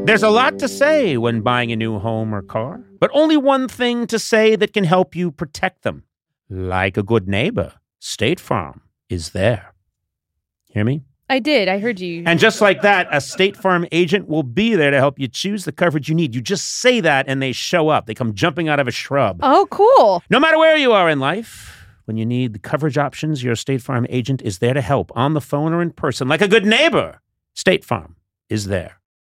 There's a lot to say when buying a new home or car, but only one thing to say that can help you protect them. Like a good neighbor, State Farm is there. Hear me? I did. I heard you. And just like that, a State Farm agent will be there to help you choose the coverage you need. You just say that and they show up. They come jumping out of a shrub. Oh, cool. No matter where you are in life, when you need the coverage options, your State Farm agent is there to help on the phone or in person. Like a good neighbor, State Farm is there.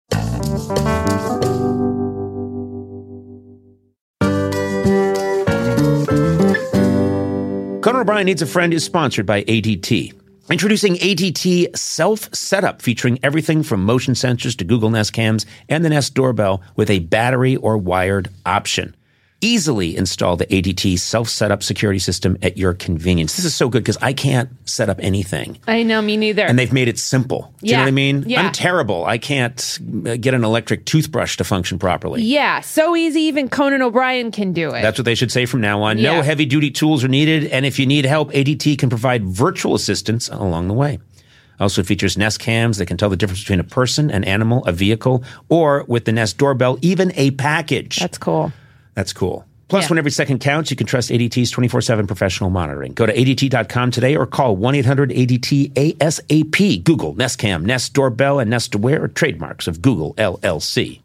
Conan O'Brien Needs a Friend is sponsored by ADT. Introducing ADT Self-Setup, featuring everything from motion sensors to Google Nest Cams and the Nest Doorbell with a battery or wired option. Easily install the ADT Self-Setup security system at your convenience. This is so good because I can't set up anything. I know, me neither. And they've made it simple. Do you know what I mean? Yeah. I'm terrible. I can't get an electric toothbrush to function properly. Yeah, so easy even Conan O'Brien can do it. That's what they should say from now on. Yeah. No heavy-duty tools are needed, and if you need help, ADT can provide virtual assistance along the way. Also features Nest Cams that can tell the difference between a person, an animal, a vehicle, or with the Nest Doorbell, even a package. That's cool. That's cool. Plus, Yeah. when every second counts, you can trust ADT's 24/7 professional monitoring. Go to ADT.com today or call 1-800-ADT-ASAP. Google Nest Cam, Nest Doorbell, and Nest Aware are trademarks of Google LLC.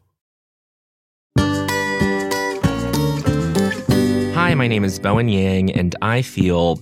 Hi, my name is Bowen Yang, and I feel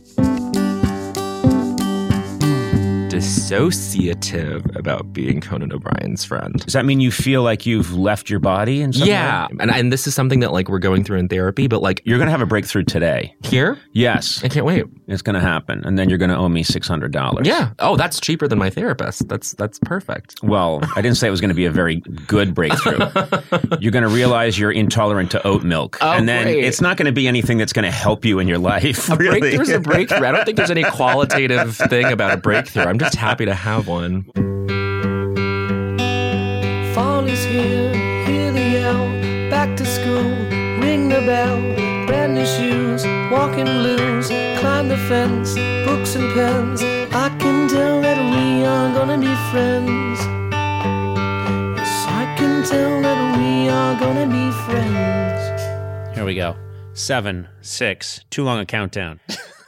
dissociative about being Conan O'Brien's friend. Does that mean you feel like you've left your body in some Yeah, way? and this is something that like we're going through in therapy, but like You're going to have a breakthrough today. here, Yes. I can't wait. It's going to happen. And then you're going to owe me $600. Yeah. Oh, that's cheaper than my therapist. That's perfect. Well, I didn't say it was going to be a very good breakthrough. You're going to realize you're intolerant to oat milk. Oh, and then great. it's not going to be anything that's going to help you in your life. A really. breakthrough's a breakthrough. I don't think there's any qualitative thing about a breakthrough. I'm just happy to have one. Fall is here, hear the yell, back to school, ring the bell, brand new shoes, walking blues, climb the fence, books and pens, I can tell that we are gonna be friends. Yes, I can tell that we are gonna be friends. Here we go. 7, 6, too long a countdown.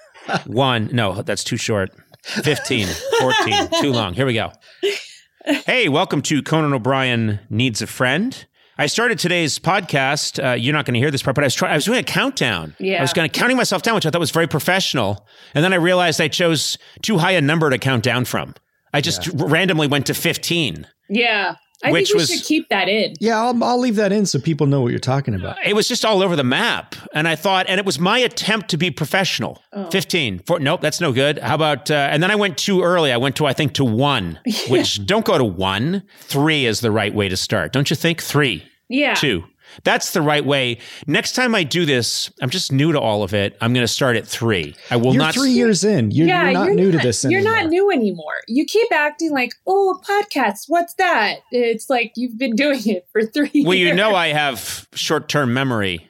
1, no, that's too short. 15, 14, too long. Here we go. Hey, welcome to Conan O'Brien Needs a Friend. I started today's podcast. You're not going to hear this part, but I was doing a countdown. Yeah. I was kind of counting myself down, which I thought was very professional. And then I realized I chose too high a number to count down from. I just randomly went to 15. Yeah. I Which think we was- should keep that in. Yeah, I'll leave that in so people know what you're talking about. It was just all over the map. And I thought, and it was my attempt to be professional. 15. Nope, that's no good. How about, and then I went too early. I went to, I think, to 1, which don't go to 1. 3 is the right way to start. Don't you think? 3, Yeah. 2. That's the right way. Next time I do this, I'm just new to all of it. I'm going to start at 3. I will You're not. 3 years in. You're not new to this You're anymore. not new anymore. You keep acting like, oh, podcast, what's that? It's like you've been doing it for 3 years. Well, you know, I have short-term memory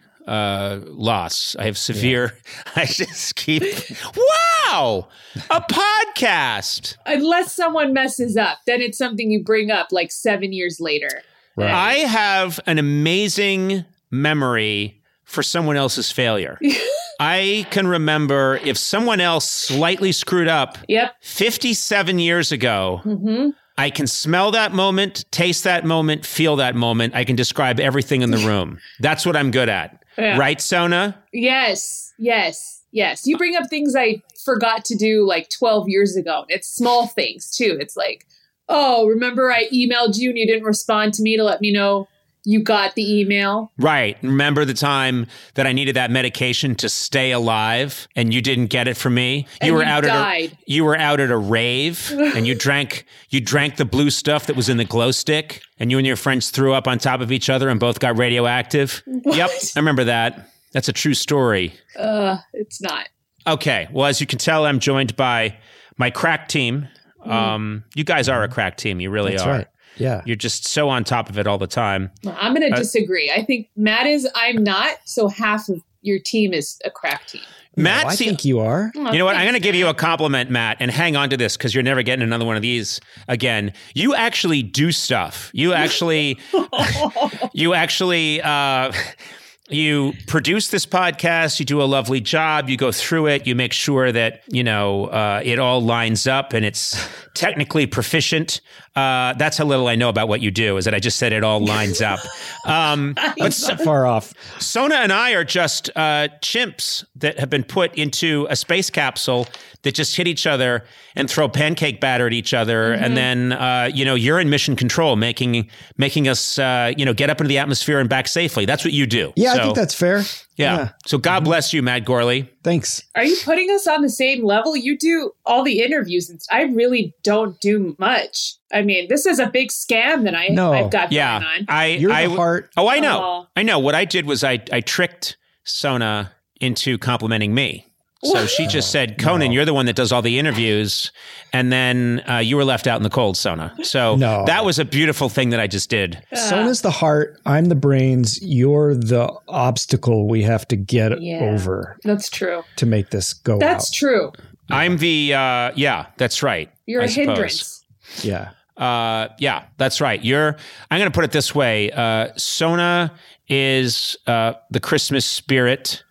loss. I have severe, I just keep, wow, a podcast. Unless someone messes up, then it's something you bring up like 7 years later. Right. I have an amazing memory for someone else's failure. I can remember if someone else slightly screwed up Yep. 57 years ago, Mm-hmm. I can smell that moment, taste that moment, feel that moment. I can describe everything in the room. That's what I'm good at. Yeah. Right, Sona? Yes. You bring up things I forgot to do like 12 years ago. It's small things too. It's like, oh, remember I emailed you and you didn't respond to me to let me know you got the email. Right. Remember the time that I needed that medication to stay alive and you didn't get it for me? And you out died. You were out at a rave and you drank the blue stuff that was in the glow stick and you and your friends threw up on top of each other and both got radioactive. What? Yep. I remember that. That's a true story. It's not. Okay. Well, as you can tell, I'm joined by my crack team. You guys are a crack team. You really That's are. right. Yeah. You're just so on top of it all the time. Well, I'm going to disagree. I think Matt is, I'm not. So half of your team is a crack team. Matt, I think you are. You know what? I'm going to give you a compliment, Matt, and hang on to this because you're never getting another one of these again. You actually do stuff. You actually, you produce this podcast. You do a lovely job. You go through it. You make sure that, it all lines up and it's technically proficient. That's how little I know about what you do, is that I just said it all lines up. But Not far off. Sona and I are just chimps that have been put into a space capsule that just hit each other and throw pancake batter at each other. And then, you're in mission control, making us, get up into the atmosphere and back safely. That's what you do. Yeah, I think that's fair. Yeah. So God bless you, Matt Gorley. Thanks. Are you putting us on the same level? You do all the interviews, and I really don't do much. I mean, this is a big scam that I've got going on. You're the heart. Oh, I know. I know. What I did was I tricked Sona into complimenting me. So she just said, Conan, you're the one that does all the interviews. And then you were left out in the cold, Sona. So that was a beautiful thing that I just did. Sona's the heart. I'm the brains. You're the obstacle we have to get over. That's true. To make this go That's true. I'm the, that's right. You're a hindrance. Yeah. That's right. I'm going to put it this way. Sona is the Christmas spirit.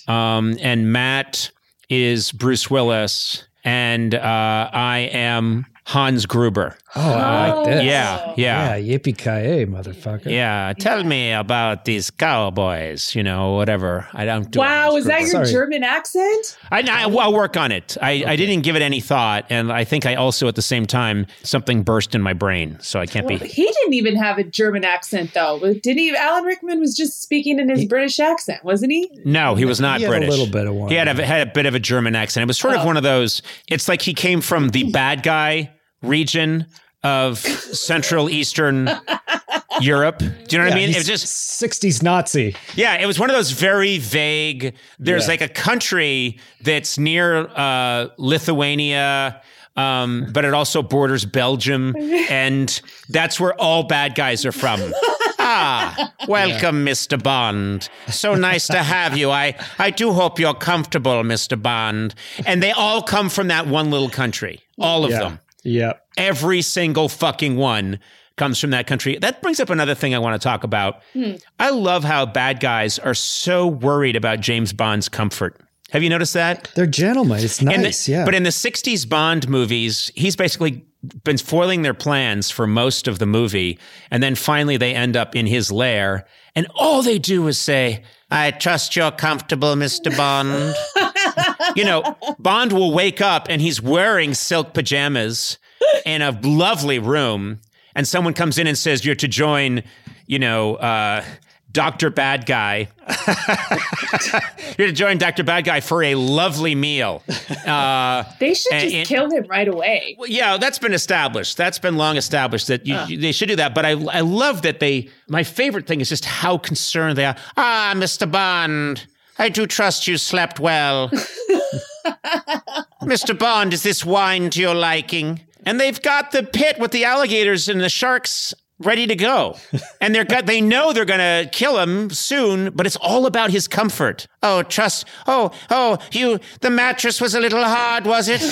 And Matt is Bruce Willis, and I am Hans Gruber. Oh, I like this. Yeah. Yeah, yippee-ki-yay, motherfucker. Yeah, tell me about these cowboys, whatever. I don't do Wow, is that your German accent? I'll work on it. I didn't give it any thought, and I think I also, at the same time, something burst in my brain, so I can't be... He didn't even have a German accent, though. Did he? Alan Rickman was just speaking in his British accent, wasn't he? No, he was not British. He had a little bit of one. He had a bit of a German accent. It was sort of one of those... It's like he came from the bad guy region of Central Eastern Europe. Do you know what I mean? It was just 60s Nazi. Yeah, it was one of those very vague. There's like a country that's near Lithuania, but it also borders Belgium, and that's where all bad guys are from. Welcome, Mr. Bond. So nice to have you. I do hope you're comfortable, Mr. Bond. And they all come from that one little country. All of them. Yeah. Every single fucking one comes from that country. That brings up another thing I want to talk about. I love how bad guys are so worried about James Bond's comfort. Have you noticed that? They're gentlemen. It's nice, But in the 60s Bond movies, he's basically been foiling their plans for most of the movie. And then finally they end up in his lair. And all they do is say, I trust you're comfortable, Mr. Bond. Bond will wake up and he's wearing silk pajamas in a lovely room. And someone comes in and says, you're to join, Dr. Bad Guy. You're to join Dr. Bad Guy for a lovely meal. They should just kill him right away. Well, yeah, that's been established. That's been long established that they should do that. But I love that my favorite thing is just how concerned they are. Mr. Bond, I do trust you slept well. Mr. Bond, is this wine to your liking? And they've got the pit with the alligators and the sharks ready to go. And they know they're going to kill him soon, but it's all about his comfort. Oh, trust. The mattress was a little hard, was it?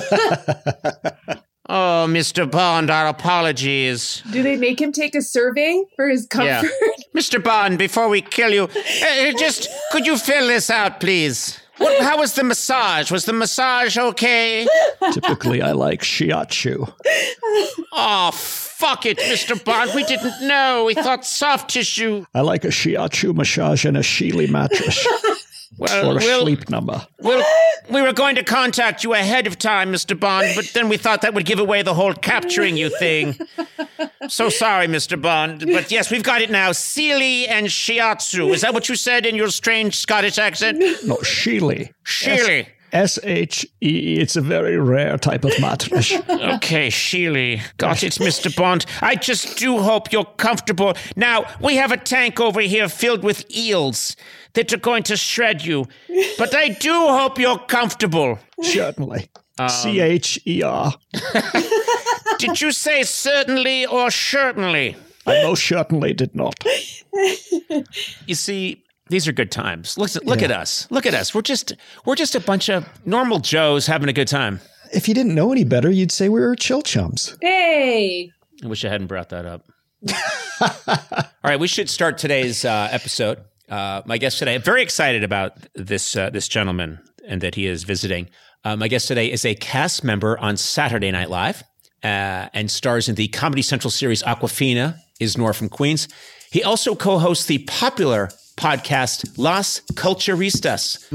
Oh, Mr. Bond, our apologies. Do they make him take a survey for his comfort? Yeah. Mr. Bond, before we kill you, could you fill this out, please? How was the massage? Was the massage okay? Typically, I like shiatsu. Oh, fuck it, Mr. Bond. We didn't know. We thought soft tissue. I like a shiatsu massage and a Sheely mattress. Or a sleep number. We were going to contact you ahead of time, Mr. Bond, but then we thought that would give away the whole capturing you thing. So sorry, Mr. Bond. But yes, we've got it now. Sealy and shiatsu. Is that what you said in your strange Scottish accent? No, Sheely. Sheely. S-H-E-E. It's a very rare type of mattress. Okay, Sheely. Got it, Mr. Bond. I just do hope you're comfortable. Now, we have a tank over here filled with eels that are going to shred you. But I do hope you're comfortable. Certainly. C-H-E-R. Did you say certainly or certainly? I most certainly did not. You see, These are good times. Look at us. Look at us. We're just a bunch of normal Joes having a good time. If you didn't know any better, you'd say we were chill chums. Hey. I wish I hadn't brought that up. All right, we should start today's episode. My guest today, I'm very excited about this gentleman and that he is visiting. My guest today is a cast member on Saturday Night Live and stars in the Comedy Central series Aquafina, is Nora from Queens. He also co-hosts the popular podcast Las Culturistas.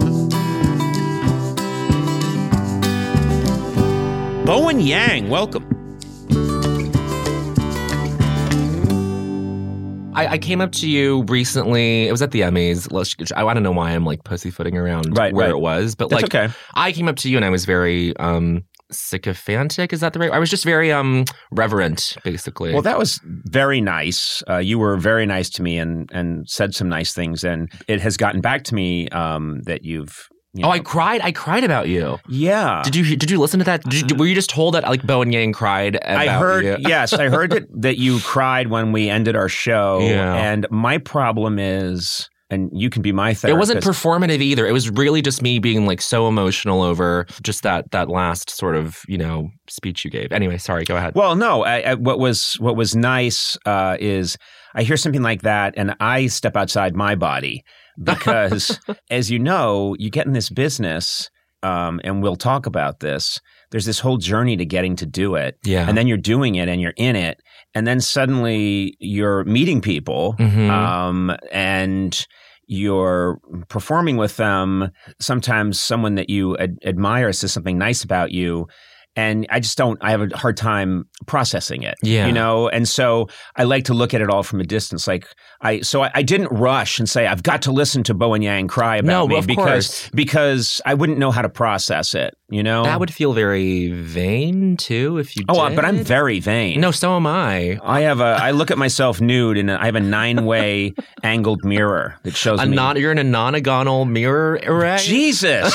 Bowen Yang, welcome. I came up to you recently. It was at the Emmys. I want to know why I'm like pussyfooting around where it was. But That's like, okay. I came up to you and I was very sycophantic. Is that the right? I was just very reverent, basically. Well, that was very nice. You were very nice to me and said some nice things. And it has gotten back to me that you've... I cried. I cried about you. Yeah. Did you listen to that? Were you just told that like Bowen Yang cried about I heard, you? Yes, I heard that you cried when we ended our show. Yeah. And my problem is, and you can be my therapist. It wasn't performative either. It was really just me being like so emotional over just that last sort of, speech you gave. Anyway, sorry, go ahead. Well, no, what was nice is I hear something like that and I step outside my body because, as you know, you get in this business, and we'll talk about this. There's this whole journey to getting to do it. Yeah. And then you're doing it and you're in it. And then suddenly you're meeting people and you're performing with them. Sometimes someone that you admire says something nice about you. And I have a hard time processing it, and so I like to look at it all from a distance. Like I didn't rush and say, I've got to listen to Bowen Yang cry about me because I wouldn't know how to process it, That would feel very vain too if you did. But I'm very vain. No, so am I. I look at myself nude and I have a 9-way angled mirror that shows me. You're in a nonagonal mirror array? Jesus.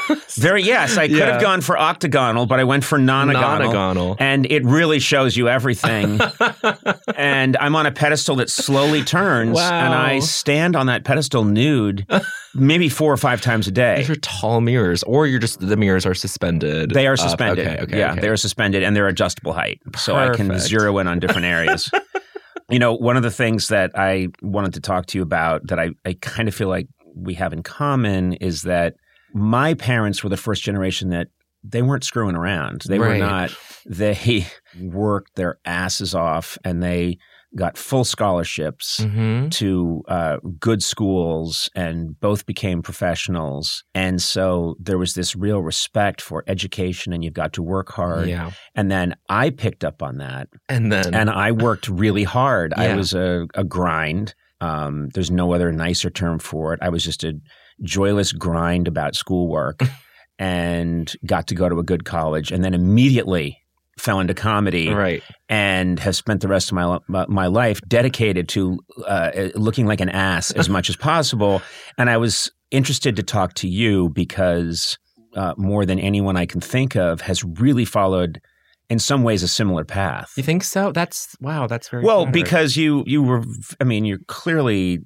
I could have gone for octagonal, but I went for nonagonal. And it really shows you everything. And I'm on a pedestal that slowly turns, and I stand on that pedestal nude maybe 4 or 5 times a day. These are tall mirrors, or the mirrors are suspended. They are suspended. Okay. They're suspended, and they're adjustable height. So I can zero in on different areas. One of the things that I wanted to talk to you about that I kind of feel like we have in common is that my parents were the first generation that they weren't screwing around. They were not. They worked their asses off and they got full scholarships to good schools and both became professionals. And so there was this real respect for education and you've got to work hard. Yeah. And then I picked up on that. And I worked really hard. Yeah. I was a grind. There's no other nicer term for it. I was just a joyless grind about schoolwork and got to go to a good college and then immediately fell into comedy and have spent the rest of my life dedicated to looking like an ass as much as possible. And I was interested to talk to you because more than anyone I can think of has really followed in some ways a similar path. You think so? That's very well clever. Because you were. I mean, you're clearly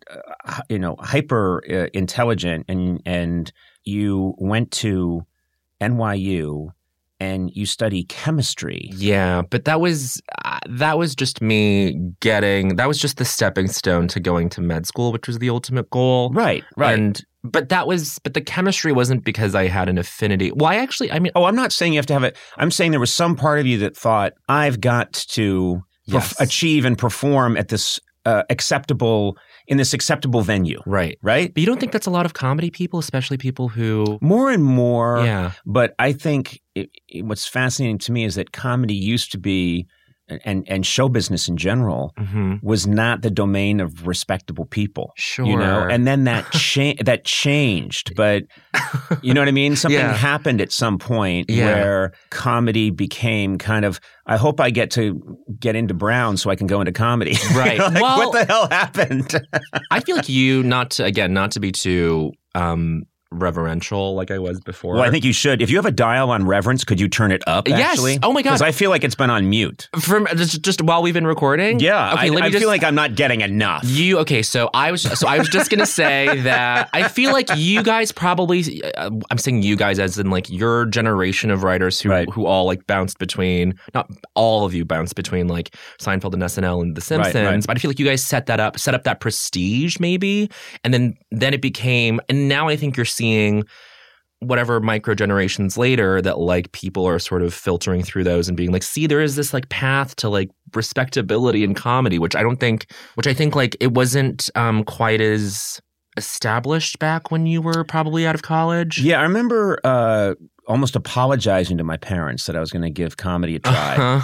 hyper intelligent, and you went to NYU and you study chemistry. Yeah, but that was just me getting. That was just the stepping stone to going to med school, which was the ultimate goal. Right. But the chemistry wasn't because I had an affinity. Well, I'm not saying you have to have it. I'm saying there was some part of you that thought, I've got to achieve and perform at this acceptable venue. Right. Right? But you don't think that's a lot of comedy people, especially people who... More and more. Yeah. But I think what's fascinating to me is that comedy used to be... And show business in general was not the domain of respectable people. Sure. And then that changed. But you know what I mean? Something happened at some point where comedy became kind of, I hope I get into Brown so I can go into comedy. Right. What the hell happened? I feel like you, not to be too reverential like I was before. Well, I think you should. If you have a dial on Reverence, could you turn it up, actually? Yes. Oh, my God. Because I feel like it's been on mute. From just while we've been recording? Yeah. Okay, I feel like I'm not getting enough. So I was just gonna say that I feel like you guys probably I'm saying you guys as in like your generation of writers who all like bounced between, not all of you bounced between like Seinfeld and SNL and The Simpsons, but I feel like you guys set up that prestige maybe, and then it became, and now I think you're seeing whatever micro generations later that like people are sort of filtering through those and being like, see, there is this like path to like respectability in comedy, which I think like it wasn't quite as established back when you were probably out of college. Yeah, I remember almost apologizing to my parents that I was going to give comedy a try,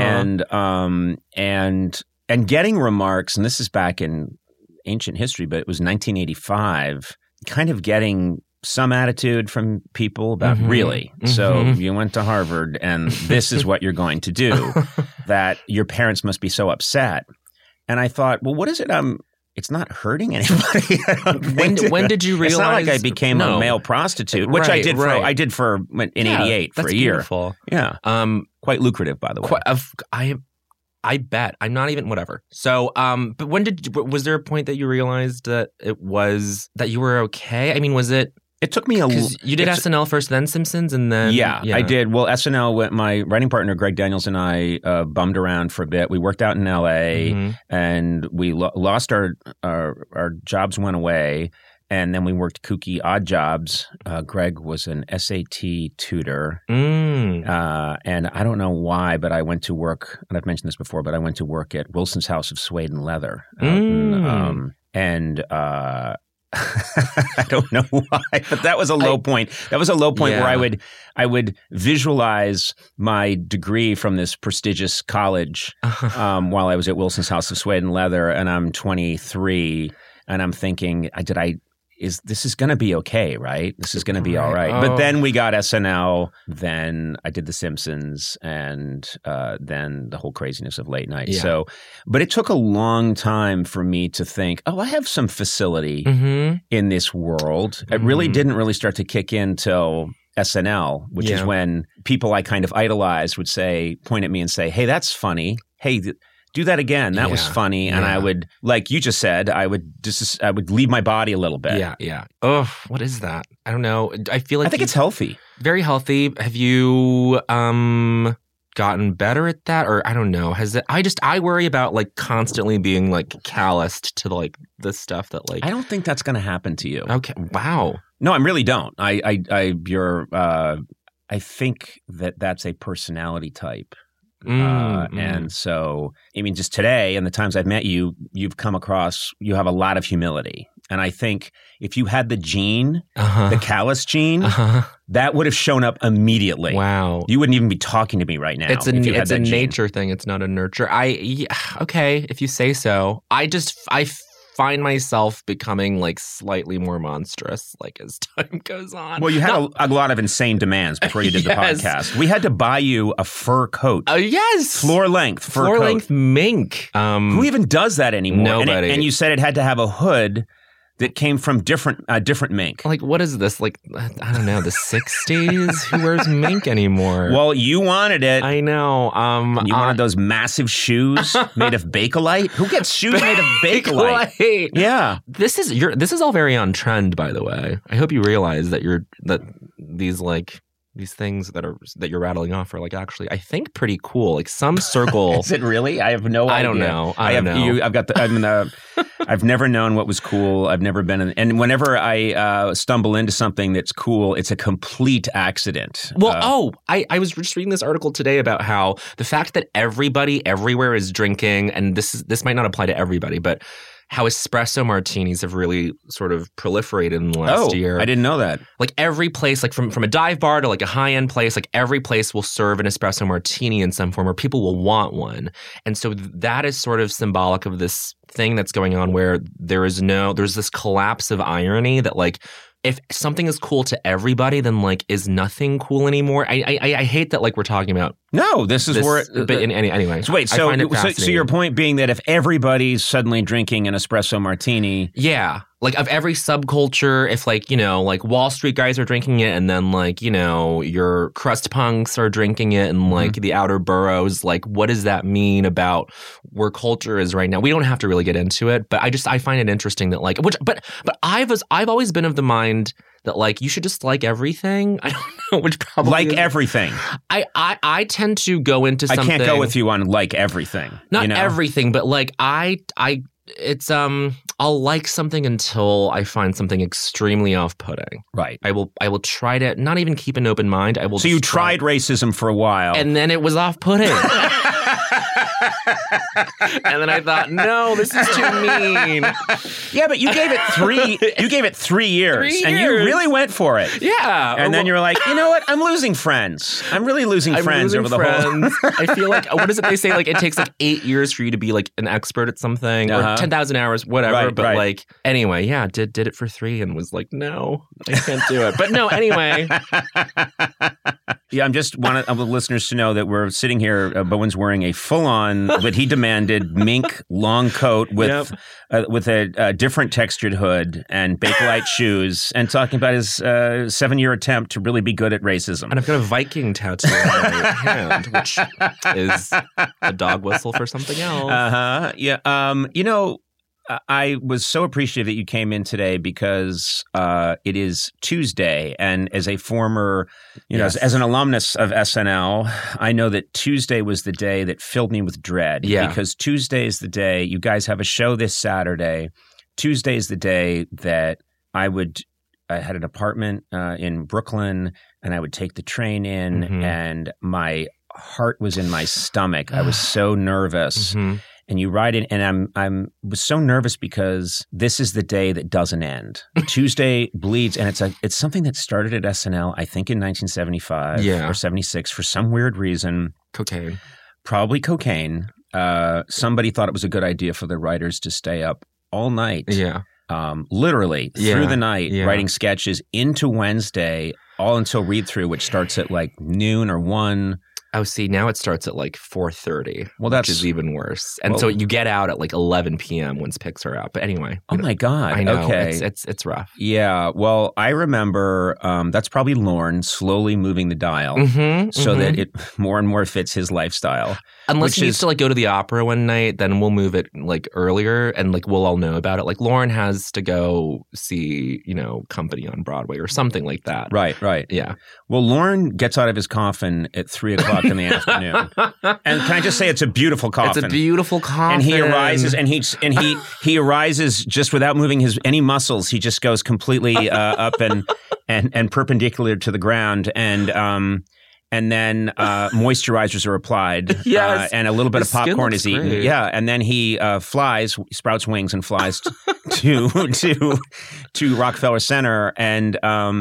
and getting remarks, and this is back in ancient history, but it was 1985, kind of getting some attitude from people about really. So you went to Harvard and this is what you're going to do, that your parents must be so upset. And I thought, well, what is it? It's not hurting anybody. When did you realize? It's not like I became a male prostitute, which I did for in 88 for a year. Beautiful. Yeah. Quite lucrative, by the way. I bet. I'm not even whatever. So, but was there a point that you realized that that you were okay? I mean, was it? It took me you did SNL first, then Simpsons, and then yeah, I did. Well, SNL. My writing partner Greg Daniels and I bummed around for a bit. We worked out in LA, and we lost our jobs, went away, and then we worked kooky odd jobs. Greg was an SAT tutor, and I don't know why, but I went to work. And I've mentioned this before, but I went to work at Wilson's House of Suede and Leather, I don't know why, but that was a low point. That was a low point where I would visualize my degree from this prestigious college while I was at Wilson's House of Suede and Leather, and I'm 23, and I'm thinking, this is going to be okay, right? This is going to be all right. But then we got SNL, then I did The Simpsons, and then the whole craziness of late night. Yeah. But it took a long time for me to think, I have some facility in this world. It really didn't start to kick in till SNL, which is when people I kind of idolized would point at me and say, hey, that's funny. Hey, do that again. That was funny. And I would, like you just said, I would leave my body a little bit. Yeah. Oh, what is that? I don't know. I feel like I think it's healthy. Very healthy. Have you gotten better at that? Or I don't know. I worry about like constantly being like calloused to like the stuff that like. I don't think that's going to happen to you. Okay. Wow. No, I really don't. I think that's a personality type. And so, I mean, just today and the times I've met you, you've come across, you have a lot of humility. And I think if you had the gene, the callous gene, that would have shown up immediately. Wow. You wouldn't even be talking to me right now. It's a nature thing. It's not a nurture. Okay, if you say so. I find myself becoming like slightly more monstrous like as time goes on. Well, you had a lot of insane demands before you did the podcast. We had to buy you a fur coat. Yes. Floor length fur coat. Floor length mink. Who even does that anymore? Nobody. And you said it had to have a hood that came from different mink. Like, what is this? Like, I don't know, the 60s? Who wears mink anymore? Well, you wanted it. I know. You wanted those massive shoes made of Bakelite? Who gets shoes made of Bakelite? Yeah. This is all very on trend, by the way. I hope you realize that these things that you're rattling off are like actually, I think, pretty cool. Like some circle. Is it really? I have no idea. I don't know. I've never known what was cool. I've never been and whenever I stumble into something that's cool, it's a complete accident. Well, I was just reading this article today about how the fact that everybody everywhere is drinking, and this might not apply to everybody, but how espresso martinis have really sort of proliferated in the last year. I didn't know that. Like every place, like from a dive bar to like a high-end place, like every place will serve an espresso martini in some form, or people will want one. And so that is sort of symbolic of this thing that's going on where there's this collapse of irony that like, if something is cool to everybody, then like is nothing cool anymore? I hate that like we're talking about No, this is where. Anyway. So wait, so your point being that if everybody's suddenly drinking an espresso martini. Yeah. Like of every subculture, if like, you know, like Wall Street guys are drinking it and then like, you know, your crust punks are drinking it and like the outer boroughs, like what does that mean about where culture is right now? We don't have to really get into it, but I find it interesting that like, but I've always been of the mind that like you should just like everything. I don't know, which probably like everything. I tend to go into something. I can't go with you on like everything. Not everything, but like it's I'll like something until I find something extremely off-putting. Right. I will try to not even keep an open mind. I will. So you tried racism for a while, and then it was off-putting. And then I thought, no, this is too mean. Yeah, but you gave it 3 years, and you really went for it. Yeah, and then you were like, you know what? I'm losing friends. I'm really losing friends over the whole. I feel like what is it they say? Like it takes like 8 years for you to be like an expert at something, or 10,000 hours, whatever. Right, but like anyway, yeah, did it for 3 and was like, no, I can't do it. But no, anyway. Yeah, I'm just want the listeners to know that we're sitting here. Bowen's wearing a full-on, but he demanded mink long coat with a different textured hood and Bakelite shoes, and talking about his 7-year attempt to really be good at racism. And I've got a Viking tattoo on my hand, which is a dog whistle for something else. Yeah. You know, I was so appreciative that you came in today because it is Tuesday, and as a former, as an alumnus of SNL, I know that Tuesday was the day that filled me with dread. Yeah. Because Tuesday is the day, you guys have a show this Saturday. Tuesday is the day that I had an apartment in Brooklyn, and I would take the train in, and my heart was in my stomach. I was so nervous. And you ride in, and I was so nervous because this is the day that doesn't end. Tuesday bleeds, and it's something that started at SNL, I think in 1975 or 76 for some weird reason. Cocaine. Probably cocaine. Somebody thought it was a good idea for the writers to stay up all night. Yeah. Literally through the night, writing sketches into Wednesday, all until read-through, which starts at like noon or 1. Oh, see, now it starts at like 4:30, which is even worse. And so you get out at like 11 p.m. once picks are out. But anyway. Oh, my God. I know. Okay. It's rough. Yeah. Well, I remember that's probably Lorne slowly moving the dial so that it more and more fits his lifestyle. Unless he needs to like go to the opera one night, then we'll move it like earlier and like we'll all know about it. Like Lorne has to go see, Company on Broadway or something like that. Right. Yeah. Well, Lorne gets out of his coffin at 3 o'clock in the afternoon. And can I just say it's a beautiful coffin? It's a beautiful coffin. And he arises he arises just without moving any muscles. He just goes completely up and perpendicular to the ground, and then moisturizers are applied. Yes. And a little bit of popcorn is eaten. Great. Yeah. And then he sprouts wings and flies to Rockefeller Center. And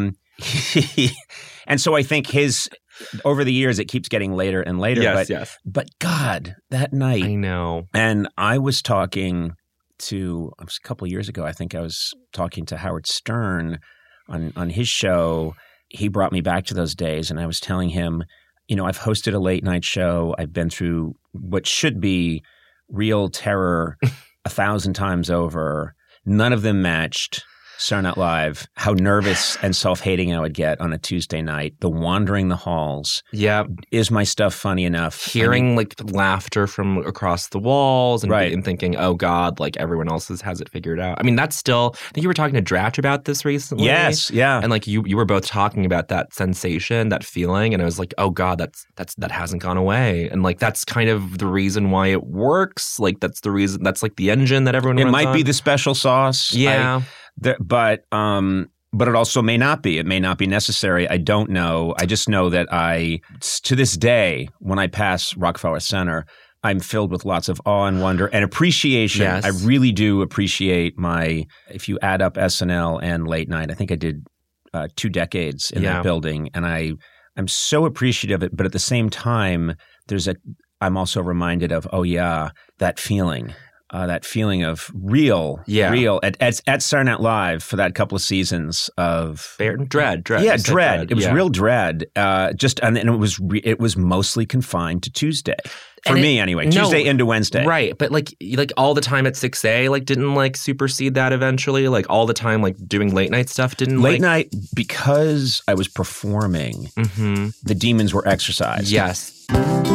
and so I think over the years, it keeps getting later and later. Yes. But God, that night. I know. And I was talking a couple of years ago, I think I was talking to Howard Stern on his show. He brought me back to those days, and I was telling him, I've hosted a late night show. I've been through what should be real terror 1,000 times over. None of them matched Saturday Night Live, how nervous and self-hating I would get on a Tuesday night, the wandering the halls. Yeah. Is my stuff funny enough? Hearing like laughter from across the walls and thinking, oh God, like everyone else has it figured out. I mean, that's still, I think you were talking to Draft about this recently. Yes, yeah. And like you were both talking about that sensation, that feeling, and I was like, oh God, that hasn't gone away. And like that's kind of the reason why it works. Like that's the reason, that's like the engine that everyone runs on. It might be the special sauce. Yeah. But it also may not be. It may not be necessary. I don't know. I just know that to this day, when I pass Rockefeller Center, I'm filled with lots of awe and wonder and appreciation. Yes. I really do appreciate if you add up SNL and late night, I think I did 2 decades in that building. And I'm so appreciative of it. But at the same time, I'm also reminded of, that feeling. that feeling of real at Saturday Night Live for that couple of seasons of dread. Yeah, dread. It was real dread. And it was mostly confined to Tuesday. For me, anyway, Tuesday into Wednesday. Right. But like all the time at 6A, like didn't like supersede that eventually? Like all the time, like doing late night stuff didn't Late night, because I was performing, the demons were exercised. Yes.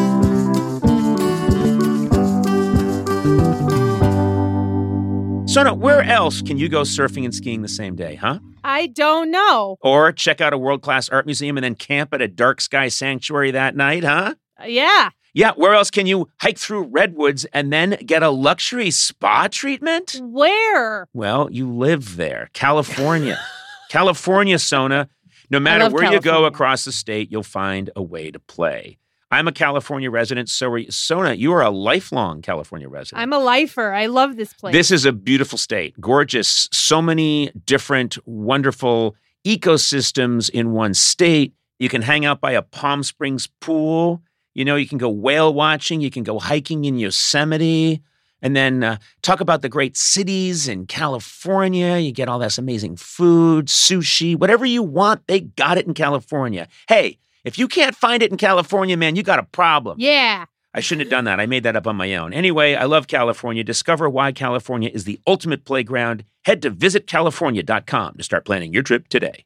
Sona, where else can you go surfing and skiing the same day, huh? I don't know. Or check out a world-class art museum and then camp at a dark sky sanctuary that night, huh? Yeah. Yeah, where else can you hike through redwoods and then get a luxury spa treatment? Where? Well, you live there. California. California, Sona. No matter where you go across the state, you'll find a way to play. I'm a California resident, so Sona, you are a lifelong California resident. I'm a lifer. I love this place. This is a beautiful state. Gorgeous. So many different, wonderful ecosystems in one state. You can hang out by a Palm Springs pool. You know, you can go whale watching. You can go hiking in Yosemite. And then talk about the great cities in California. You get all this amazing food, sushi, whatever you want, they got it in California. Hey, if you can't find it in California, man, you got a problem. Yeah. I shouldn't have done that. I made that up on my own. Anyway, I love California. Discover why California is the ultimate playground. Head to visitcalifornia.com to start planning your trip today.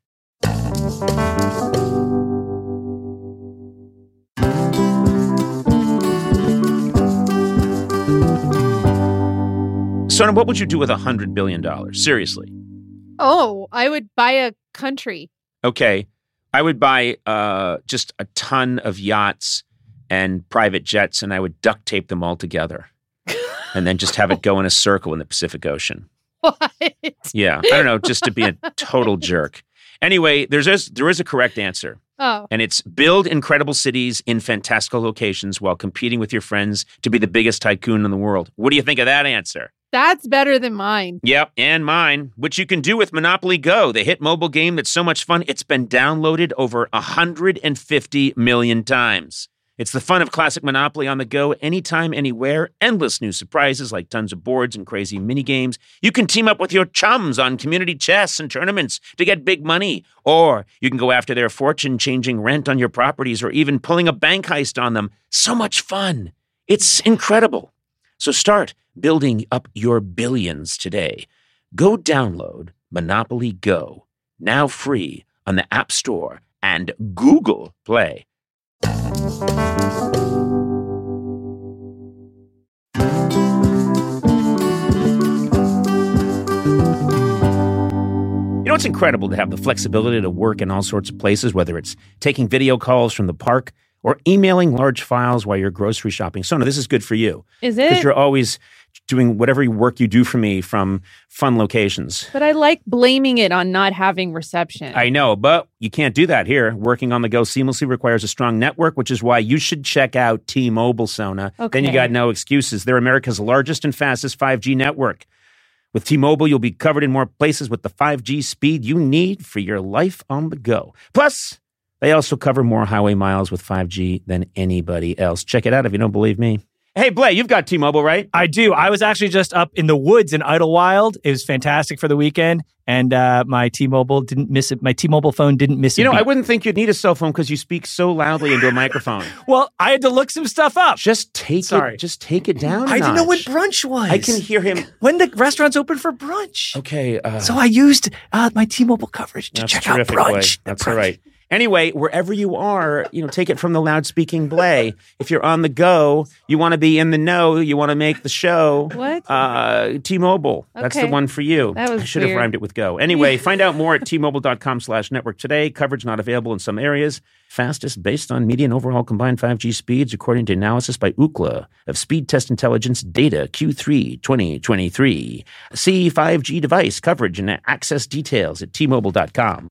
Sona, what would you do with $100 billion? Seriously. Oh, I would buy a country. Okay. I would buy just a ton of yachts and private jets, and I would duct tape them all together and then just have it go in a circle in the Pacific Ocean. What? Yeah. I don't know, just to be a total jerk. Anyway, there is a correct answer. Oh. And it's build incredible cities in fantastical locations while competing with your friends to be the biggest tycoon in the world. What do you think of that answer? That's better than mine. Yep, and mine, which you can do with Monopoly Go, the hit mobile game that's so much fun, it's been downloaded over 150 million times. It's the fun of classic Monopoly on the go, anytime, anywhere, endless new surprises like tons of boards and crazy mini games. You can team up with your chums on community chess and tournaments to get big money, or you can go after their fortune changing rent on your properties or even pulling a bank heist on them. So much fun. It's incredible. So start building up your billions today. Go download Monopoly Go, now free on the App Store and Google Play. You know, it's incredible to have the flexibility to work in all sorts of places, whether it's taking video calls from the park or emailing large files while you're grocery shopping. Sona, this is good for you. Is it? Because you're always doing whatever work you do for me from fun locations. But I like blaming it on not having reception. I know, but you can't do that here. Working on the go seamlessly requires a strong network, which is why you should check out T-Mobile, Sona. Okay. Then you got no excuses. They're America's largest and fastest 5G network. With T-Mobile, you'll be covered in more places with the 5G speed you need for your life on the go. Plus, they also cover more highway miles with 5G than anybody else. Check it out if you don't believe me. Hey, Blay, you've got T-Mobile, right? I do. I was actually just up in the woods in Idlewild. It was fantastic for the weekend, and my T-Mobile didn't miss it. My T-Mobile phone didn't miss it. You know, I wouldn't think you'd need a cell phone because you speak so loudly into a microphone. Well, I had to look some stuff up. Just take it down. I didn't know what brunch was. I can hear him when the restaurant's open for brunch. Okay. So I used my T-Mobile coverage to check out brunch. That's all right. Anyway, wherever you are, take it from the loud-speaking Blay. If you're on the go, you want to be in the know, you want to make the show. What? T-Mobile. That's the one for you. That was I should have rhymed it with go. Anyway, find out more at T-Mobile.com/network today. Coverage not available in some areas. Fastest based on median overall combined 5G speeds, according to analysis by Ookla of Speed Test Intelligence data Q3 2023. See 5G device coverage and access details at T-Mobile.com.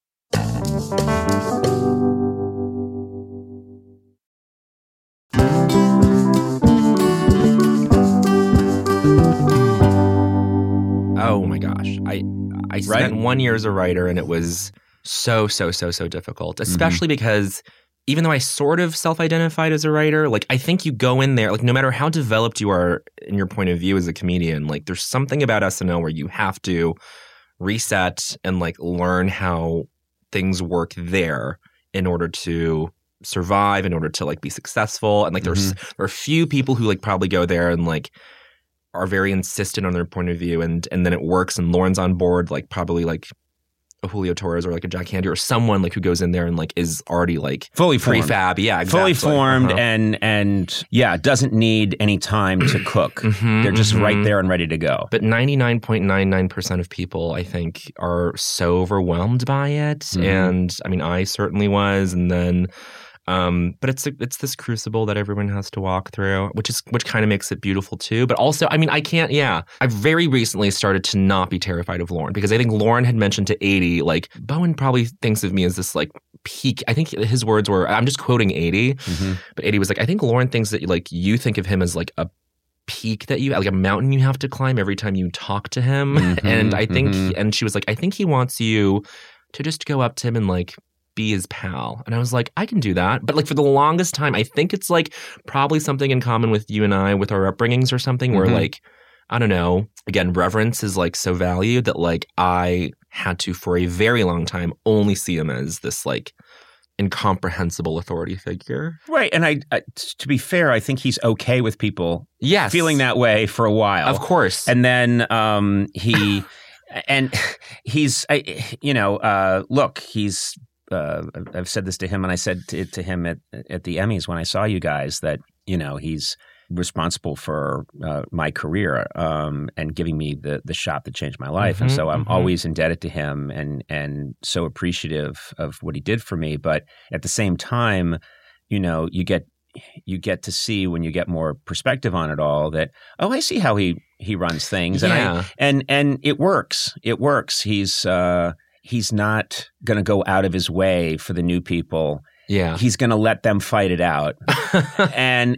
Oh my gosh. I spent 1 year as a writer and it was so difficult, especially because even though I sort of self-identified as a writer, like I think you go in there, like no matter how developed you are in your point of view as a comedian, like there's something about SNL where you have to reset and like learn how things work there in order to survive, in order to like be successful. And like there are few people who like probably go there and like are very insistent on their point of view, and then it works and Lauren's on board, like probably like a Julio Torres or like a Jack Handy or someone like who goes in there and like is already like fully formed. Prefab. Yeah, exactly. Fully formed and yeah, doesn't need any time to cook. They're just right there and ready to go. But 99.99% of people, I think, are so overwhelmed by it. And I mean, I certainly was. And then but it's this crucible that everyone has to walk through, which kind of makes it beautiful too. But also, I mean, I very recently started to not be terrified of Lorne, because I think Lorne had mentioned to 80, like, Bowen probably thinks of me as this like peak. I think his words were, I'm just quoting 80, but 80 was like, I think Lorne thinks that like you think of him as like a peak that you, like a mountain you have to climb every time you talk to him. And I think, and she was like, I think he wants you to just go up to him and like be his pal. And I was like, I can do that. But like for the longest time, I think it's like probably something in common with you and I with our upbringings or something where like, I don't know, again, reverence is like so valued that like I had to for a very long time only see him as this like incomprehensible authority figure. Right. And I to be fair, I think he's okay with people feeling that way for a while. Of course. And then he's, look, he's, I've said this to him, and I said to him at the Emmys when I saw you guys that, you know, he's responsible for my career and giving me the shot that changed my life. And so I'm always indebted to him and so appreciative of what he did for me. But at the same time, you know, you get to see, when you get more perspective on it all, that, I see how he runs things. Yeah. And it works. It works. He's not going to go out of his way for the new people. Yeah. He's going to let them fight it out and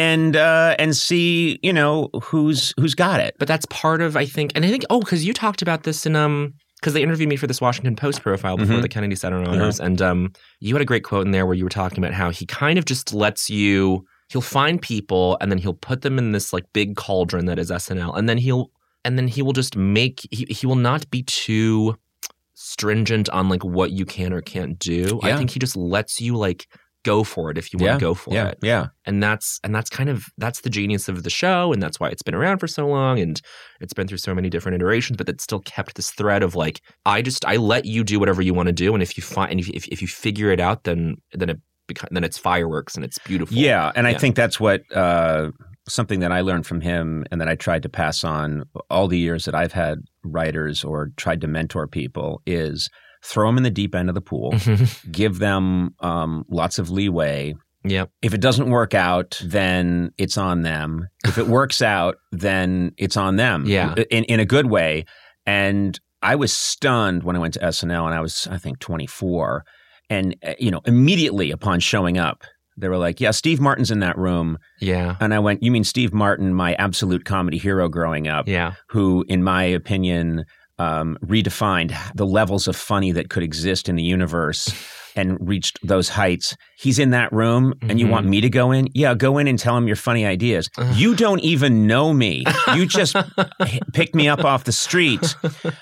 see, you know, who's got it. But that's part of, I think, because you talked about this in, because they interviewed me for this Washington Post profile before the Kennedy Center Honors. And you had a great quote in there where you were talking about how he kind of just lets you, he'll find people and then he'll put them in this like big cauldron that is SNL. And then he will just he will not be too stringent on like what you can or can't do. I think he just lets you like go for it if you want to go for it. Yeah. And that's kind of, that's the genius of the show, and that's why it's been around for so long and it's been through so many different iterations, but it's still kept this thread of like, I let you do whatever you want to do, and if you if you figure it out, then it's fireworks and it's beautiful. Yeah, and I think that's what something that I learned from him and that I tried to pass on all the years that I've had writers or tried to mentor people is throw them in the deep end of the pool, give them lots of leeway. Yep. If it doesn't work out, then it's on them. If it works out, then it's on them. Yeah. In a good way. And I was stunned when I went to SNL, and I was, I think, 24. And, immediately upon showing up, they were like, yeah, Steve Martin's in that room. Yeah. And I went, you mean Steve Martin, my absolute comedy hero growing up, who, in my opinion, redefined the levels of funny that could exist in the universe and reached those heights. He's in that room, and you want me to go in? Yeah, go in and tell him your funny ideas. You don't even know me. You just picked me up off the street.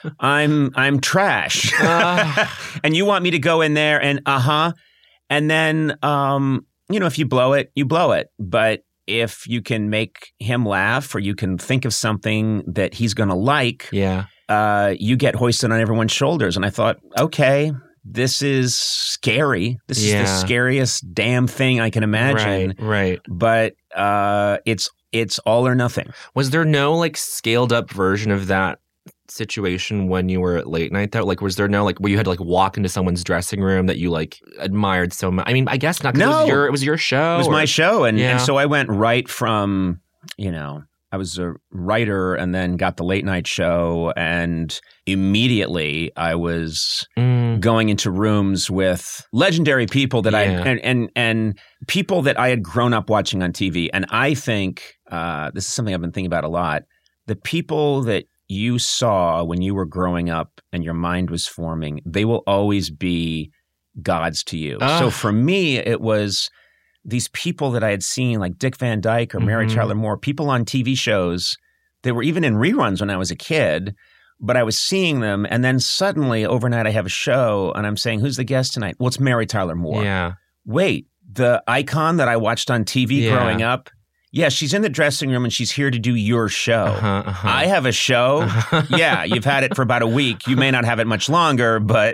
I'm trash. And you want me to go in there and and then if you blow it, you blow it. But if you can make him laugh, or you can think of something that he's going to like, you get hoisted on everyone's shoulders. And I thought, okay, this is scary. This is the scariest damn thing I can imagine. Right. But it's all or nothing. Was there no like scaled up version of that situation when you were at late night though? Like, was there no like where you had to like walk into someone's dressing room that you like admired so much? I mean, I guess not. No, it was your show. It was my show, and so I went right from I was a writer and then got the late night show, and immediately I was going into rooms with legendary people that and people that I had grown up watching on TV. And I think this is something I've been thinking about a lot. The people that you saw when you were growing up and your mind was forming, they will always be gods to you. So for me, it was these people that I had seen, like Dick Van Dyke or Mary Tyler Moore, people on TV shows. They were even in reruns when I was a kid, but I was seeing them. And then suddenly overnight I have a show and I'm saying, who's the guest tonight? Well, it's Mary Tyler Moore. Yeah. Wait, the icon that I watched on TV growing up? Yeah, she's in the dressing room and she's here to do your show. I have a show. Yeah, you've had it for about a week. You may not have it much longer, but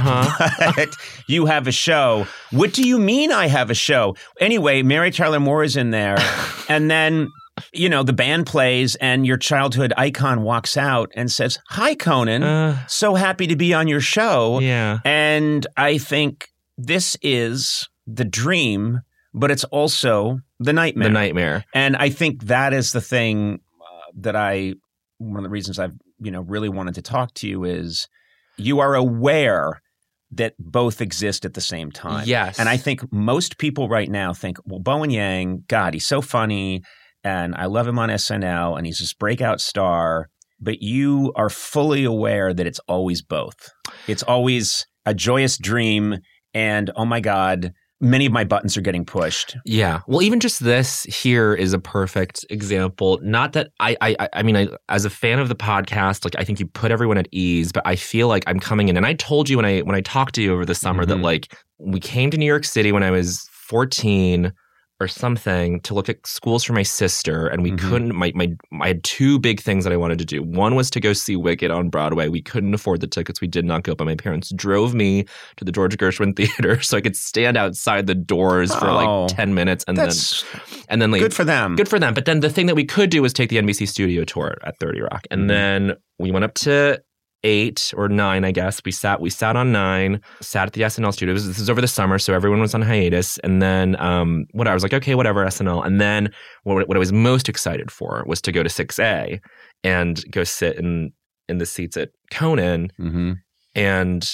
you have a show. What do you mean I have a show? Anyway, Mary Tyler Moore is in there. And then, you know, the band plays and your childhood icon walks out and says, "Hi, Conan. So happy to be on your show." Yeah. And I think this is the dream, but it's also the nightmare. The nightmare. And I think that is the thing one of the reasons I've, really wanted to talk to you is you are aware that both exist at the same time. Yes. And I think most people right now think, well, Bowen Yang, God, he's so funny and I love him on SNL and he's this breakout star, but you are fully aware that it's always both. It's always a joyous dream and, oh my God, many of my buttons are getting pushed. Yeah. Well, even just this here is a perfect example. Not that I mean, as a fan of the podcast, like I think you put everyone at ease, but I feel like I'm coming in. And I told you when I talked to you over the summer that like we came to New York City when I was 14 or something to look at schools for my sister, and we couldn't. I had two big things that I wanted to do. One was to go see Wicked on Broadway. We couldn't afford the tickets. We did not go, but my parents drove me to the George Gershwin Theater so I could stand outside the doors for like 10 minutes, and then like, good for them. Good for them. But then the thing that we could do was take the NBC studio tour at 30 Rock, and then we went up to 8 or 9, I guess. We sat on 9, sat at the SNL studio. This was over the summer, so everyone was on hiatus. And then I was like, okay, whatever, SNL. And then what I was most excited for was to go to 6A and go sit in the seats at Conan. And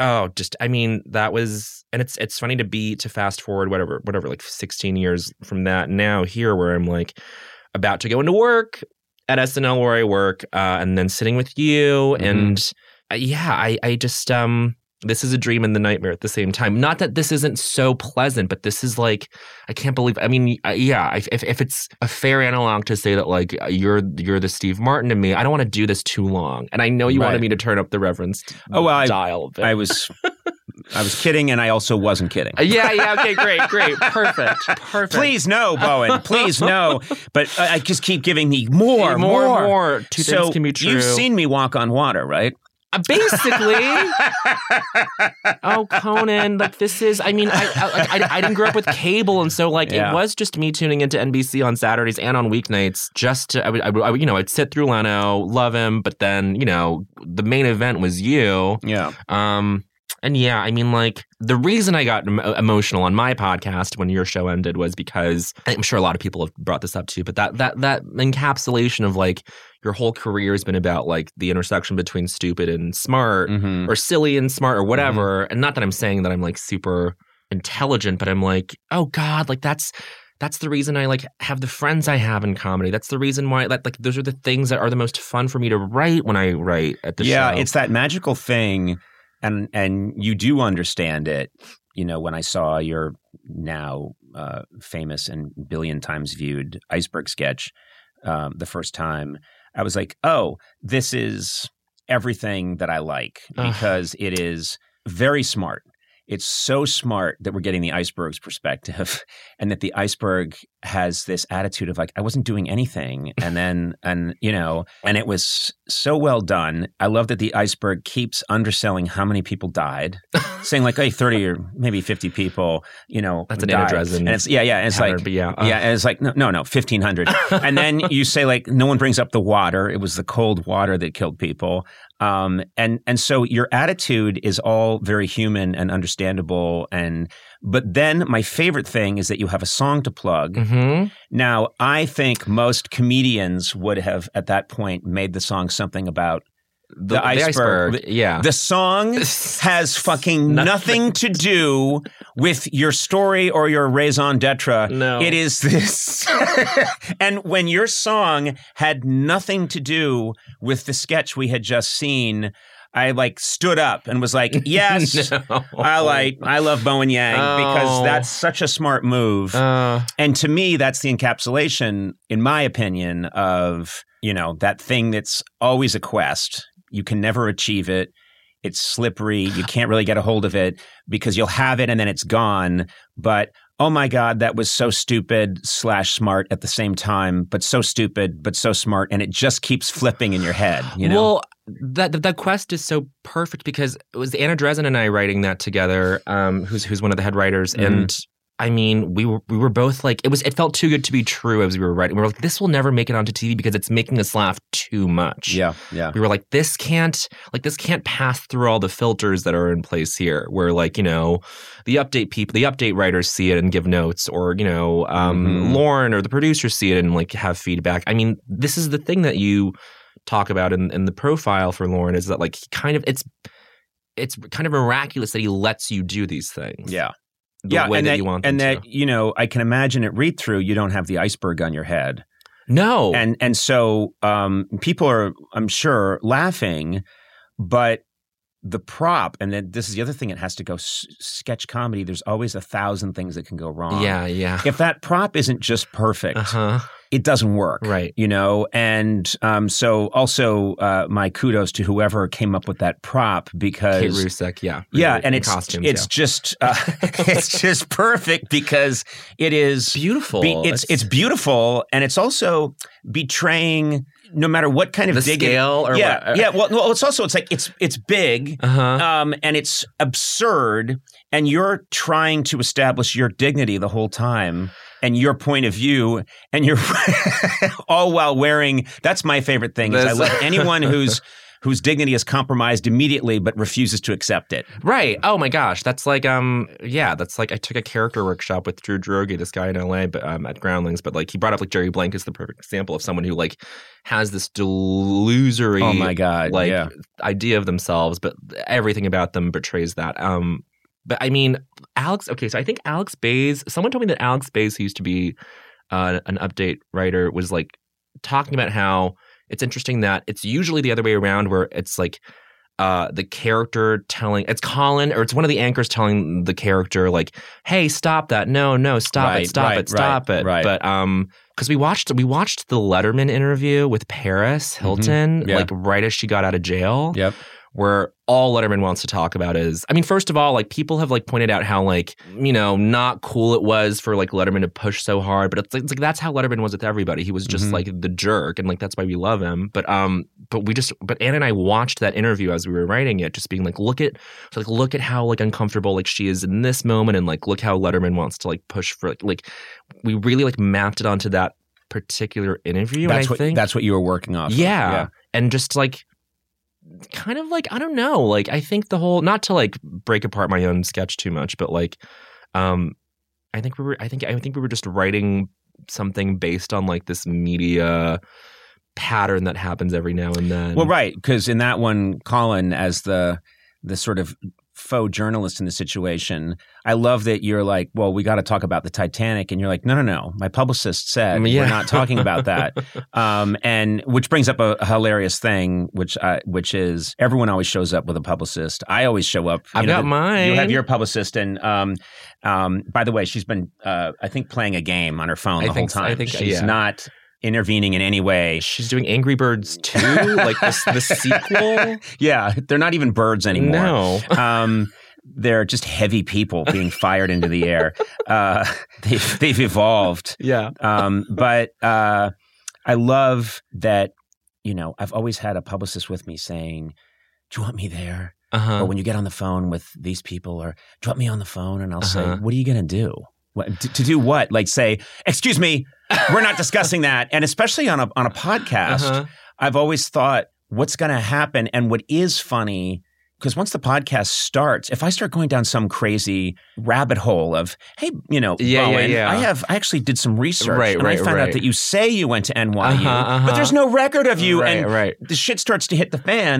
that was, and it's funny to fast forward whatever, like 16 years from that now here where I'm like about to go into work at SNL where I work, and then sitting with you. And I just, this is a dream and the nightmare at the same time. Not that this isn't so pleasant, but this is like, I can't believe, I mean, if it's a fair analog to say that like, you're the Steve Martin to me, I don't want to do this too long. And I know you wanted me to turn up the reverence dial a bit. I was kidding, and I also wasn't kidding. Yeah. Okay, great. Perfect. Please no, Bowen. Please no. But I just keep giving me more. Two things can be true. You've seen me walk on water, right? Basically. Oh, Conan, like this is, I mean, I didn't grow up with cable, and so like it was just me tuning into NBC on Saturdays and on weeknights just to, I'd sit through Leno, love him, but then, the main event was you. Yeah. And yeah, I mean, like, the reason I got emotional on my podcast when your show ended was because, I'm sure a lot of people have brought this up too, but that encapsulation of, like, your whole career has been about, like, the intersection between stupid and smart, or silly and smart, or whatever. And not that I'm saying that I'm, like, super intelligent, but I'm like, oh, God, like, that's the reason I, like, have the friends I have in comedy. That's the reason why, like, those are the things that are the most fun for me to write when I write at the show. Yeah, it's that magical thing. And you do understand it, when I saw your now famous and billion times viewed Iceberg sketch the first time, I was like, oh, this is everything that I like because it is very smart. It's so smart that we're getting the iceberg's perspective and that the iceberg has this attitude of like, I wasn't doing anything. And it was so well done. I love that the iceberg keeps underselling how many people died, saying like, hey, 30 or maybe 50 people, that's an died. Dresden. And it's, and it's like, and it's like, no, 1,500. And then you say like, no one brings up the water. It was the cold water that killed people. And so your attitude is all very human and understandable. But then my favorite thing is that you have a song to plug. Now, I think most comedians would have at that point made the song something about the iceberg. Yeah. The song has fucking nothing to do with your story or your raison d'etre. No. It is this. And when your song had nothing to do with the sketch we had just seen, I like stood up and was like, yes, No. I love Bowen Yang because that's such a smart move. And to me, that's the encapsulation, in my opinion, of, that thing that's always a quest. You can never achieve it. It's slippery. You can't really get a hold of it because you'll have it and then it's gone. But oh my God, that was so stupid / smart at the same time, but so stupid, but so smart. And it just keeps flipping in your head, Well, that quest is so perfect because it was Anna Dresden and I writing that together, who's one of the head writers. Mm-hmm. And I mean, we were both like, it felt too good to be true as we were writing. We were like, this will never make it onto TV because it's making us laugh too much. Yeah. We were like, this can't pass through all the filters that are in place here. Where like, the update writers see it and give notes, or Lauren or the producers see it and like have feedback. I mean, this is the thing that you talk about in the profile for Lauren, is that like it's kind of miraculous that he lets you do these things. Yeah. The way that you want them to. I can imagine at read through, you don't have the iceberg on your head. No. And so people are, I'm sure, laughing, but the prop, and then this is the other thing, it has to go sketch comedy. There's always 1,000 things that can go wrong. Yeah. If that prop isn't just perfect, it doesn't work. Right. And so also my kudos to whoever came up with that prop, because Kate Rusek, and it's costumes, just it's just perfect because it is beautiful. It's beautiful, and it's also betraying no matter what kind of the scale or what. Yeah. Well, it's also it's big, and it's absurd, and you're trying to establish your dignity the whole time and your point of view, and you're all while wearing. That's my favorite thing. Is I love anyone whose dignity is compromised immediately but refuses to accept it. Right. Oh my gosh. That's like that's like I took a character workshop with Drew Droege, this guy in LA, but at Groundlings, but like he brought up like Jerry Blank is the perfect example of someone who like has this delusory idea of themselves, but everything about them betrays that. But I mean, so I think Alex Bays, someone told me that Alex Bays, who used to be an update writer, was like talking about how it's interesting that it's usually the other way around, where it's like the character telling, it's Colin, or it's one of the anchors telling the character like, hey, stop that. No, stop it. Right. But because we watched the Letterman interview with Paris Hilton, like right as she got out of jail. Yep. Where all Letterman wants to talk about is, I mean, first of all, like people have like pointed out how like, not cool it was for like Letterman to push so hard, but it's like that's how Letterman was with everybody. He was just like the jerk, and like that's why we love him. But Anna and I watched that interview as we were writing it, just being like, look at how like uncomfortable like she is in this moment, and like look how Letterman wants to like push for like we really like mapped it onto that particular interview. That's what you were working off. Yeah. And just like kind of like, I don't know, like I think the whole, not to like break apart my own sketch too much, but like I think we were just writing something based on like this media pattern that happens every now and then. Well, right, because in that one, Colin, as the sort of faux journalist in the situation, I love that you're like, well, we got to talk about the Titanic, and you're like, no, my publicist said we're not talking about that, and which brings up a hilarious thing, which is everyone always shows up with a publicist. I always show up. I've got mine. You have your publicist, and by the way, she's been I think playing a game on her phone the whole time. I think she's not intervening in any way. She's doing Angry Birds 2, like the sequel. Yeah, they're not even birds anymore. No. They're just heavy people being fired into the air. They've evolved. Yeah. But I love that, I've always had a publicist with me saying, do you want me there? Or when you get on the phone with these people, or do you want me on the phone? And I'll say, what are you going to do? To do what? Like say, excuse me, we're not discussing that. And especially on a podcast, I've always thought, what's going to happen? And what is funny, because once the podcast starts, if I start going down some crazy rabbit hole of, hey, Bowen, I actually did some research, and I found out that you say you went to NYU, but there's no record of you, and the shit starts to hit the fan.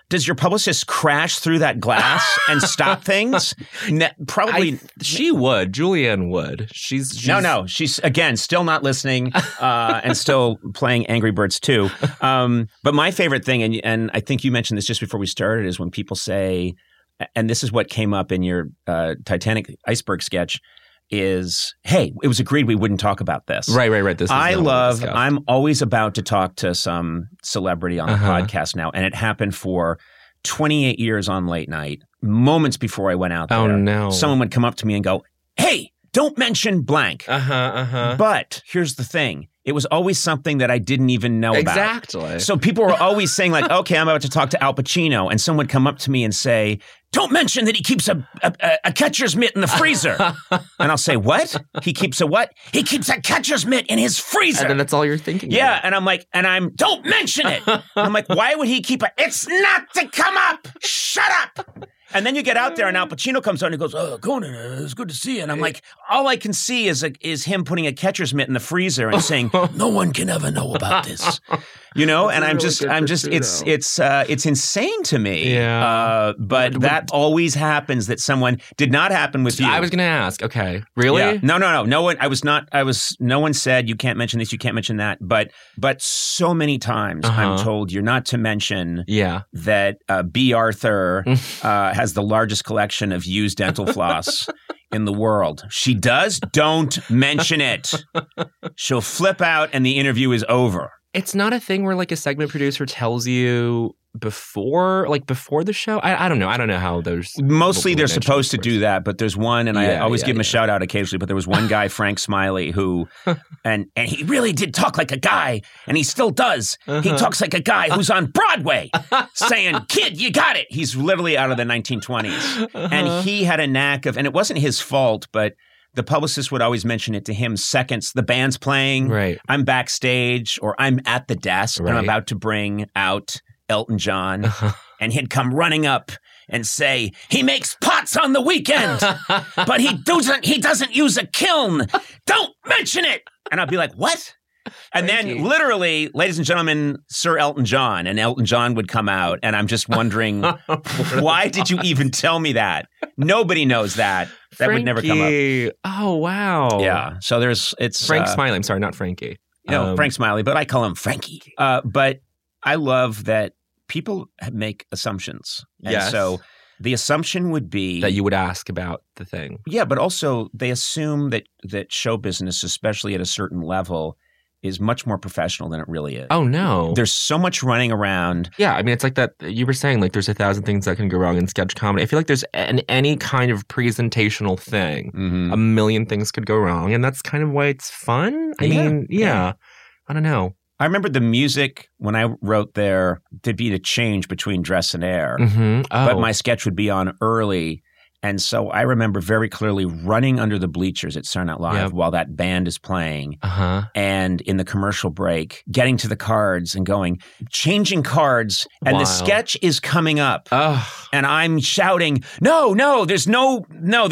Does your publicist crash through that glass and stop things? Probably. She would. Julianne would. She's No. She's, again, still not listening and still playing Angry Birds 2. But my favorite thing, and I think you mentioned this just before we started, is when people say, and this is what came up in your Titanic iceberg sketch, is, hey, it was agreed we wouldn't talk about this. Right. This I'm always about to talk to some celebrity on the podcast now, and it happened for 28 years on late night. Moments before I went out there, no. Someone would come up to me and go, hey, don't mention blank. But here's the thing. It was always something that I didn't even know about. Exactly. So people were always saying like, okay, I'm about to talk to Al Pacino. And someone would come up to me and say, don't mention that he keeps a catcher's mitt in the freezer. And I'll say, what? He keeps a what? He keeps a catcher's mitt in his freezer. And then that's all you're thinking Yeah. about. And I'm like, don't mention it. And I'm like, why would he keep it? It's not to come up. Shut up. And then you get out there and Al Pacino comes on and he goes, oh, Conan, it's good to see you. And I'm like, all I can see is him putting a catcher's mitt in the freezer and saying, no one can ever know about this. You know, and I'm just, it's insane to me. Yeah. But that always happens that someone did not happen with you. I was going to ask, okay, really? Yeah. No. No one said you can't mention this, you can't mention that. But so many times I'm told you're not to mention that B. Arthur has the largest collection of used dental floss in the world. She does? Don't mention it. She'll flip out and the interview is over. It's not a thing where like a segment producer tells you before the show. I don't know. I don't know how those. Mostly they're supposed to do that, but there's one, and I always give him a shout out occasionally. But there was one guy, Frank Smiley, who, and he really did talk like a guy, and he still does. He talks like a guy who's on Broadway, saying, "Kid, you got it." He's literally out of the 1920s, and he had a knack of, and it wasn't his fault, but the publicist would always mention it to him seconds. The band's playing, right? I'm backstage, or I'm at the desk, and I'm about to bring out Elton John, and he'd come running up and say, he makes pots on the weekend, but he doesn't use a kiln. Don't mention it. And I'd be like, what? And then literally, ladies and gentlemen, Sir Elton John, and Elton John would come out, and I'm just wondering, why did you even tell me that? Nobody knows that. That Frankie. Would never come up. Oh, wow. Yeah. So it's Frank Smiley. I'm sorry, not Frankie. Frank Smiley, but I call him Frankie. But I love that people make assumptions. And so the assumption would be that you would ask about the thing. Yeah, but also they assume that show business, especially at a certain level, is much more professional than it really is. Oh, no. There's so much running around. Yeah, I mean, it's like that you were saying, like there's 1,000 things that can go wrong in sketch comedy. I feel like there's any kind of presentational thing, a million things could go wrong. And that's kind of why it's fun. I mean, I don't know. I remember the music when I wrote there, there'd be a change between Dress and Air. But my sketch would be on early. And so I remember very clearly running under the bleachers at Saturday Night Live while that band is playing. And in the commercial break, getting to the cards and going, changing cards, and the sketch is coming up. And I'm shouting, no, there's no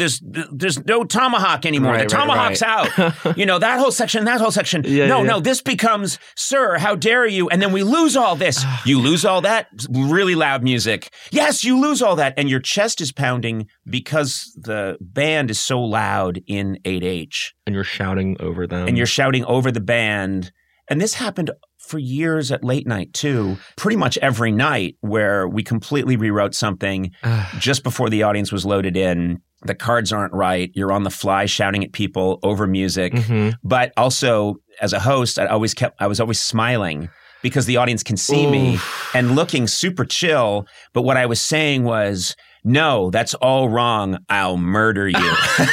tomahawk anymore. The tomahawk's out. That whole section. No, this becomes, sir, how dare you? And then we lose all this. You lose all that? Really loud music. Yes, you lose all that. And your chest is pounding because the band is so loud in 8H. And you're shouting over them. And you're shouting over the band. And this happened for years at late night, too. Pretty much every night where we completely rewrote something just before the audience was loaded in. The cards aren't right. You're on the fly shouting at people over music. But also, as a host, I was always smiling because the audience can see me and looking super chill. But what I was saying was, no, that's all wrong. I'll murder you.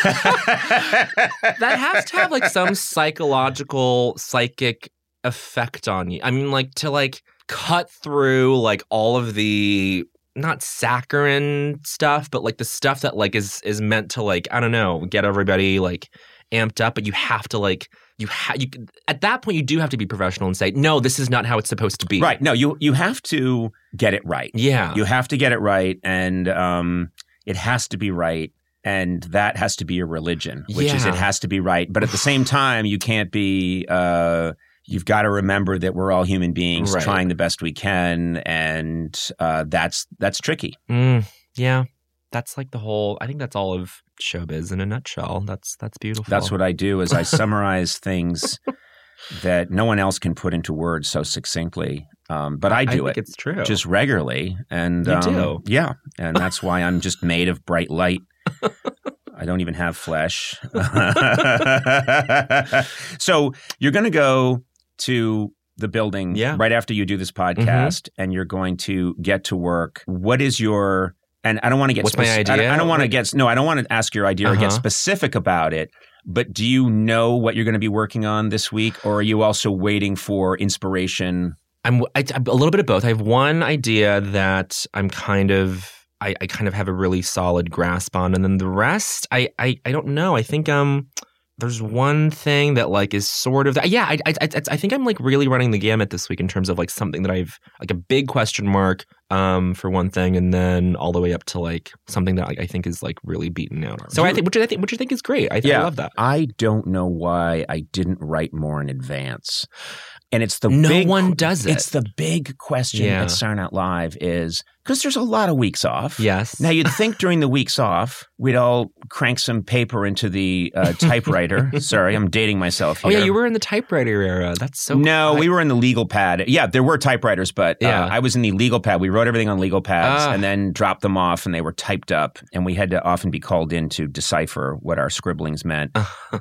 That has to have like some psychological, psychic effect on you. I mean, like to like cut through like all of the not saccharine stuff, but like the stuff that like is meant to like, I don't know, get everybody like amped up. But you have to like you at that point you do have to be professional and say, no, this is not how it's supposed to be. Right. No, you have to get it right. Yeah. You have to get it right, and it has to be right, and that has to be your religion, which is it has to be right. But at the same time, you can't be you've got to remember that we're all human beings Right. trying the best we can, and that's tricky. Yeah. That's like the whole, I think that's all of showbiz in a nutshell. That's beautiful. That's what I do is I summarize things that no one else can put into words so succinctly. But I do think it it's true. just regularly. And You do. Yeah. And that's why I'm just made of bright light. I don't even have flesh. So you're going to go to the building right after you do this podcast, and you're going to get to work. What is your... And I don't want to get... What's my idea? I don't want to get... No, I don't want to ask your idea or get specific about it. But do you know what you're going to be working on this week? Or are you also waiting for inspiration? I'm a little bit of both. I have one idea that I'm kind of... I kind of have a really solid grasp on. And then the rest, I don't know. I think there's one thing that like is sort of... I think I'm like really running the gamut this week in terms of like something that I've... Like a big question mark for one thing, and then all the way up to like something that I think is like really beaten out. So I think, which you think is great. I love that. I don't know why I didn't write more in advance. And it's the no one does it. It's the big question at Saturday Night Live is because there's a lot of weeks off. Yes. Now you'd think during the weeks off we'd all crank some paper into the typewriter. Sorry, I'm dating myself here. Oh yeah, you were in the typewriter era. That's so. No, we were in the legal pad. Yeah, there were typewriters, but I was in the legal pad. We wrote everything on legal pads and then dropped them off, and they were typed up, and we had to often be called in to decipher what our scribblings meant.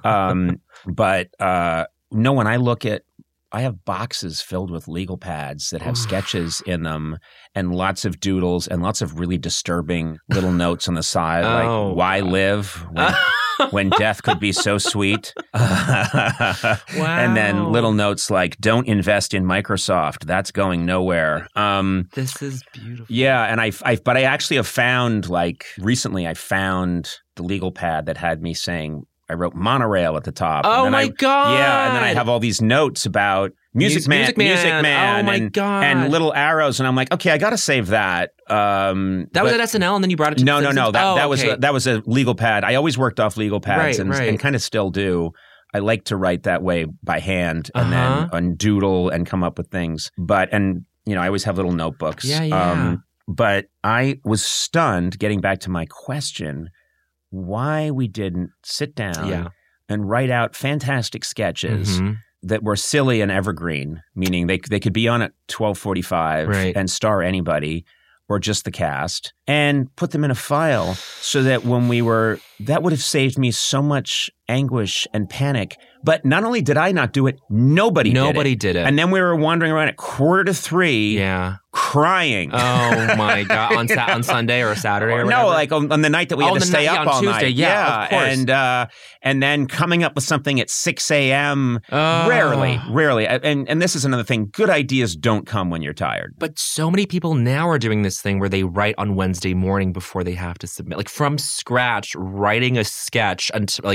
But no, when I look at. I have boxes filled with legal pads that have sketches in them and lots of doodles and lots of really disturbing little notes on the side, like why live when death could be so sweet. And then little notes like don't invest in Microsoft. That's going nowhere. This is beautiful. Yeah. And but I actually have found like recently I found the legal pad that had me saying, I wrote monorail at the top. Oh my God. Yeah, and then I have all these notes about Music Man. Oh my God. And little arrows, and I'm like, okay, I got to save that. That was at SNL, and then you brought it to No. okay. That was a legal pad. I always worked off legal pads and kind of still do. I like to write that way by hand and then undoodle and come up with things. And I always have little notebooks. Yeah. But I was stunned, getting back to my question, why we didn't sit down and write out fantastic sketches that were silly and evergreen, meaning they could be on at 12:45 and star anybody or just the cast, and put them in a file so that that would have saved me so much anguish and panic. But not only did I not do it, nobody did it. And then we were wandering around at 2:45 crying. Oh my God. On Sunday or Saturday or whatever? No, like on the night that we had to stay up on all Tuesday. night. Yeah, of course. And then coming up with something at 6 a.m. Rarely. And this is another thing. Good ideas don't come when you're tired. But so many people now are doing this thing where they write on Wednesday morning before they have to submit. Like from scratch, writing a sketch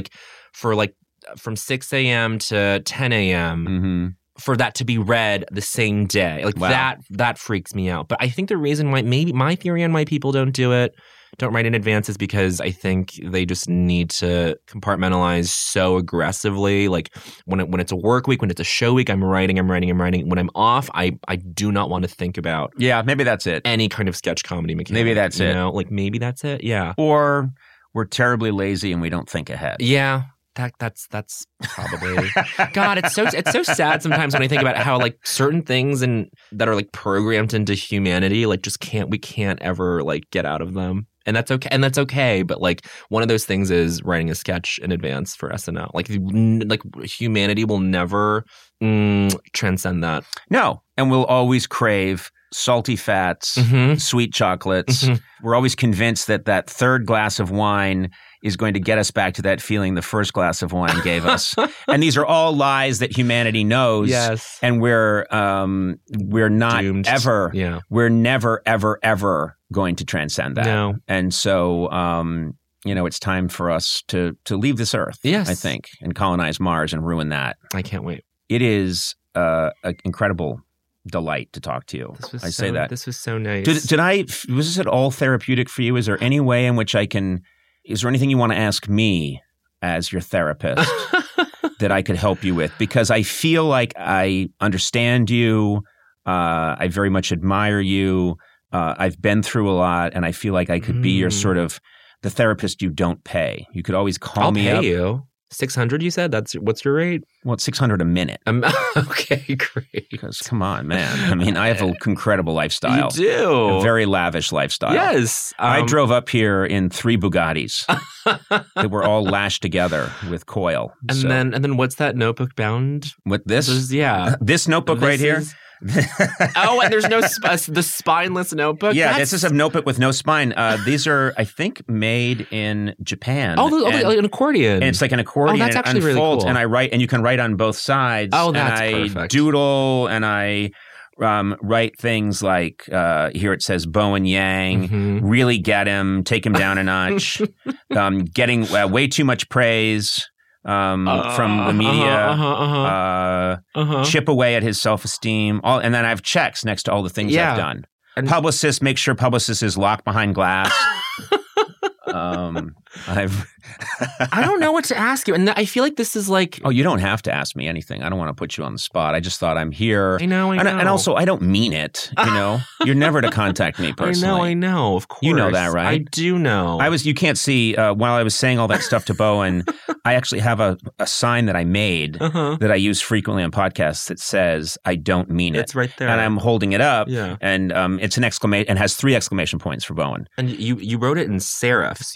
from 6 a.m. to 10 a.m. For that to be read the same day. Like that freaks me out. But I think the reason why, maybe my theory on why people don't write in advance is because I think they just need to compartmentalize so aggressively. Like when it's a work week, when it's a show week, I'm writing. When I'm off, I do not want to think about maybe that's it. Any kind of sketch comedy mechanic. Maybe that's it. Like maybe that's it. Yeah. Or we're terribly lazy and we don't think ahead. Yeah. That's probably God. It's so sad sometimes when I think about how like certain things that are like programmed into humanity, like we can't ever like get out of them, and that's okay. But like one of those things is writing a sketch in advance for SNL. Like humanity will never transcend that. No, and we'll always crave salty fats, sweet chocolates. We're always convinced that third glass of wine is going to get us back to that feeling the first glass of wine gave us. And these are all lies that humanity knows. Yes. And we're not doomed. We're never, ever, ever going to transcend that. No. And so, it's time for us to leave this earth, yes, I think, and colonize Mars and ruin that. I can't wait. It is an incredible delight to talk to you. Say that. This was so nice. Was this at all therapeutic for you? Is there any way in which is there anything you want to ask me as your therapist that I could help you with, because I feel like I understand you. I very much admire you. I've been through a lot, and I feel like I could be your sort of the therapist you don't pay. You could always call me up. I'll pay you. $600, you said? What's your rate? Well, it's $600 a minute. Okay, great. Because come on, man. I mean, I have an incredible lifestyle. You do. A very lavish lifestyle. Yes. I drove up here in 3 Bugattis that were all lashed together with coil. And then what's that notebook bound? With this? This notebook This right here? is- Oh, and there's no the spineless notebook. Yeah, this is a notebook with no spine. These are, I think, made in Japan. Like an accordion. And it's like an accordion. Oh, that's actually it really unfolds, cool. And I write, and you can write on both sides. Oh, that's and I perfect. doodle, and I write things like here it says Bowen Yang, really get him, take him down a notch, getting way too much praise. From the media, chip away at his self-esteem, and then I have checks next to all the things I've done. And publicist, make sure publicist is locked behind glass. I don't know what to ask you, and I feel like this is like. Oh, you don't have to ask me anything. I don't want to put you on the spot. I just thought I'm here. I know. And also, I don't mean it. You're never to contact me personally. I know. Of course, you know that, right? I do know. You can't see while I was saying all that stuff to Bowen. I actually have a sign that I made that I use frequently on podcasts that says "I don't mean it." It's right there, and I'm holding it up. Yeah. And it's an exclamation and has 3 exclamation points for Bowen. And you wrote it in serifs. You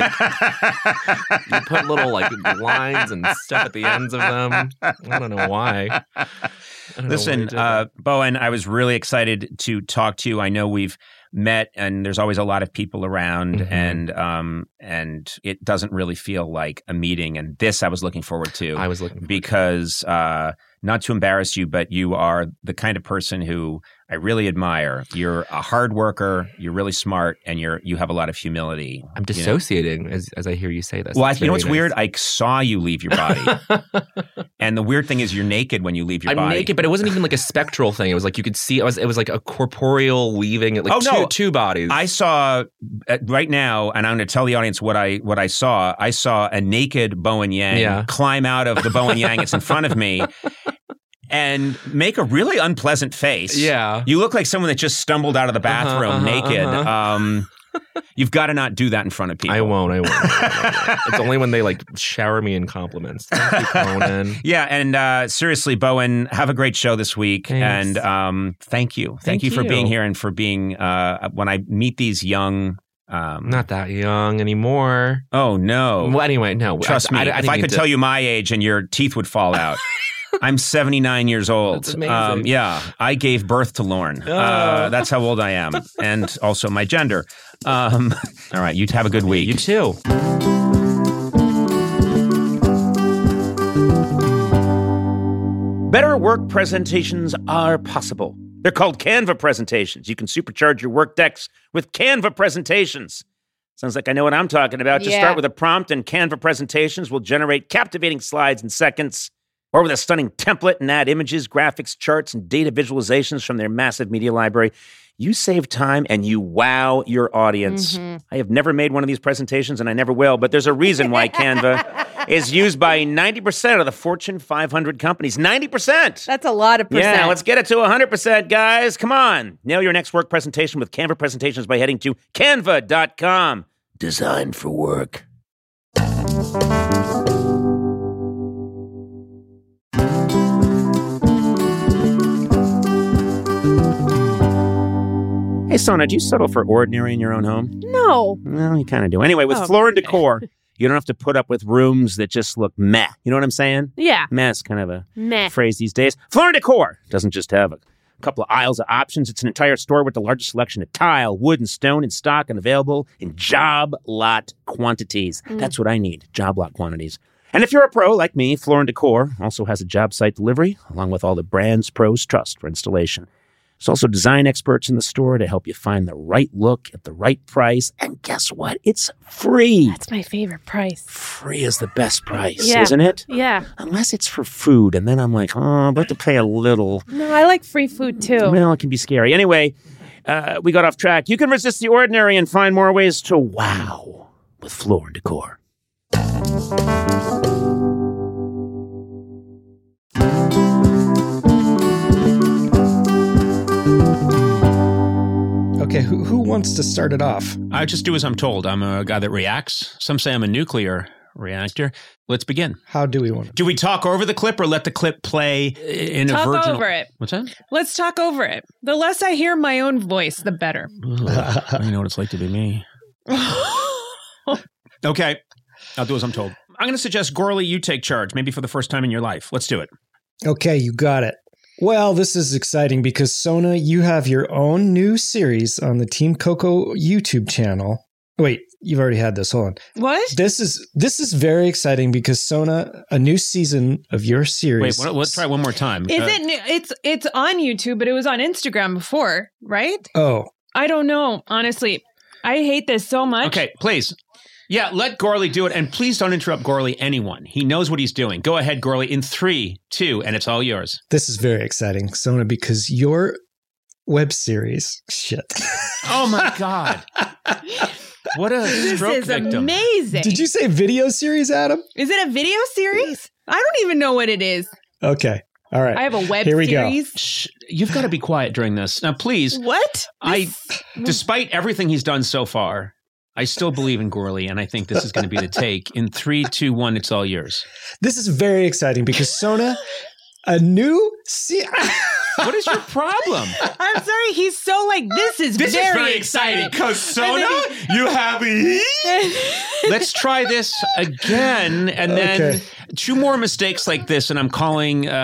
put little like lines and stuff at the ends of them. I don't know why. Listen, Bowen, I was really excited to talk to you. I know we've met, and there's always a lot of people around, and it doesn't really feel like a meeting. And this I was looking forward to. I was looking forward because not to embarrass you, but you are the kind of person who I really admire. You're a hard worker. You're really smart, and you have a lot of humility. I'm dissociating as I hear you say this. Well, you know what's weird? I saw you leave your body, and the weird thing is you're naked when you leave your body. I'm naked, but it wasn't even like a spectral thing. It was like you could see. It was like a corporeal leaving. Like two bodies. I saw right now, and I'm going to tell the audience what I saw. I saw a naked Bowen Yang climb out of the Bowen Yang. It's in front of me. And make a really unpleasant face. Yeah. You look like someone that just stumbled out of the bathroom naked. You've got to not do that in front of people. I won't. It's only when they like shower me in compliments. Thank you, Conan. Yeah, and seriously, Bowen, have a great show this week. Thanks. And thank you. Thank you for being here and for being, when I meet these young... not that young anymore. Oh, no. Well, anyway, no. Trust me, if I could tell you my age and your teeth would fall out. I'm 79 years old. That's amazing. Yeah, I gave birth to Lorne. That's how old I am, and also my gender. All right, you have a good week. You too. Better work presentations are possible. They're called Canva presentations. You can supercharge your work decks with Canva presentations. Sounds like I know what I'm talking about. Just start with a prompt, and Canva presentations will generate captivating slides in seconds. Or with a stunning template and add images, graphics, charts, and data visualizations from their massive media library. You save time and you wow your audience. I have never made one of these presentations, and I never will, but there's a reason why Canva is used by 90% of the Fortune 500 companies. 90%! That's a lot of percent. Yeah, let's get it to 100%, guys. Come on. Nail your next work presentation with Canva presentations by heading to canva.com. Designed for work. Hey, Sona, do you settle for ordinary in your own home? No. Well, you kind of do. Anyway, with Floor & Decor, you don't have to put up with rooms that just look meh. You know what I'm saying? Yeah. Meh is kind of a phrase these days. Floor & Decor doesn't just have a couple of aisles of options. It's an entire store with the largest selection of tile, wood, and stone in stock and available in job lot quantities. That's what I need, job lot quantities. And if you're a pro like me, Floor & Decor also has a job site delivery, along with all the brands pros trust for installation. There's also design experts in the store to help you find the right look at the right price. And guess what? It's free. That's my favorite price. Free is the best price, isn't it? Yeah. Unless it's for food. And then I'm like, I'm about to pay a little. No, I like free food too. Well, it can be scary. Anyway, we got off track. You can resist the ordinary and find more ways to wow with Floor & Decor. Okay, who wants to start it off? I just do as I'm told. I'm a guy that reacts. Some say I'm a nuclear reactor. Let's begin. How do we want to? Do we talk over the clip or let the clip play in a virginal? Talk over it. What's that? Let's talk over it. The less I hear my own voice, the better. I know what it's like to be me. Okay. I'll do as I'm told. I'm going to suggest, Gorley, you take charge, maybe for the first time in your life. Let's do it. Okay, you got it. Well, this is exciting because, Sona, you have your own new series on the Team Coco YouTube channel. Wait, you've already had this. Hold on. What? This is very exciting because, Sona, a new season of your series. Wait, let's try one more time. Is it new? It's on YouTube, but it was on Instagram before, right? Oh. I don't know, honestly. I hate this so much. Okay, please. Yeah, let Gorley do it. And please don't interrupt Gorley, anyone. He knows what he's doing. Go ahead, Gorley, in 3, 2, and it's all yours. This is very exciting, Sona, because your web series, shit. Oh my God. What a stroke This is victim. amazing. Did you say video series, Adam? Is it a video series? I don't even know what it is. Okay. All right. I have a web Here we series. go. Shh, you've got to be quiet during this. Now, please. What? Despite everything he's done so far, I still believe in Gorley, and I think this is going to be the take. In 3, 2, 1, it's all yours. This is very exciting because, Sona, a new What is your problem? I'm sorry. He's so like, this is very exciting. Because Sona, you have Let's try this again, and then 2 more mistakes like this, and I'm calling the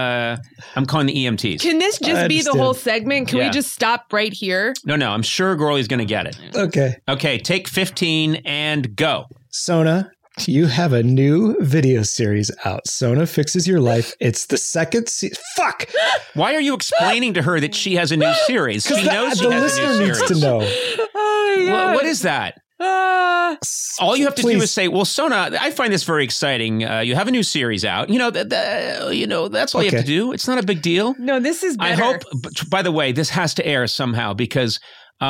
EMTs. Can this just be the whole segment? Can we just stop right here? No, I'm sure Gorley's going to get it. Okay, take 15 and go. Sona, you have a new video series out. Sona Fixes Your Life. It's the second Fuck! Why are you explaining to her that she has a new series? She knows she the has a new listener series. needs to know. Oh my God. What is that? All you have to do is say, "Well, Sona, I find this very exciting. You have a new series out. That's all you have to do. It's not a big deal." No, this is better. I hope. By the way, this has to air somehow because,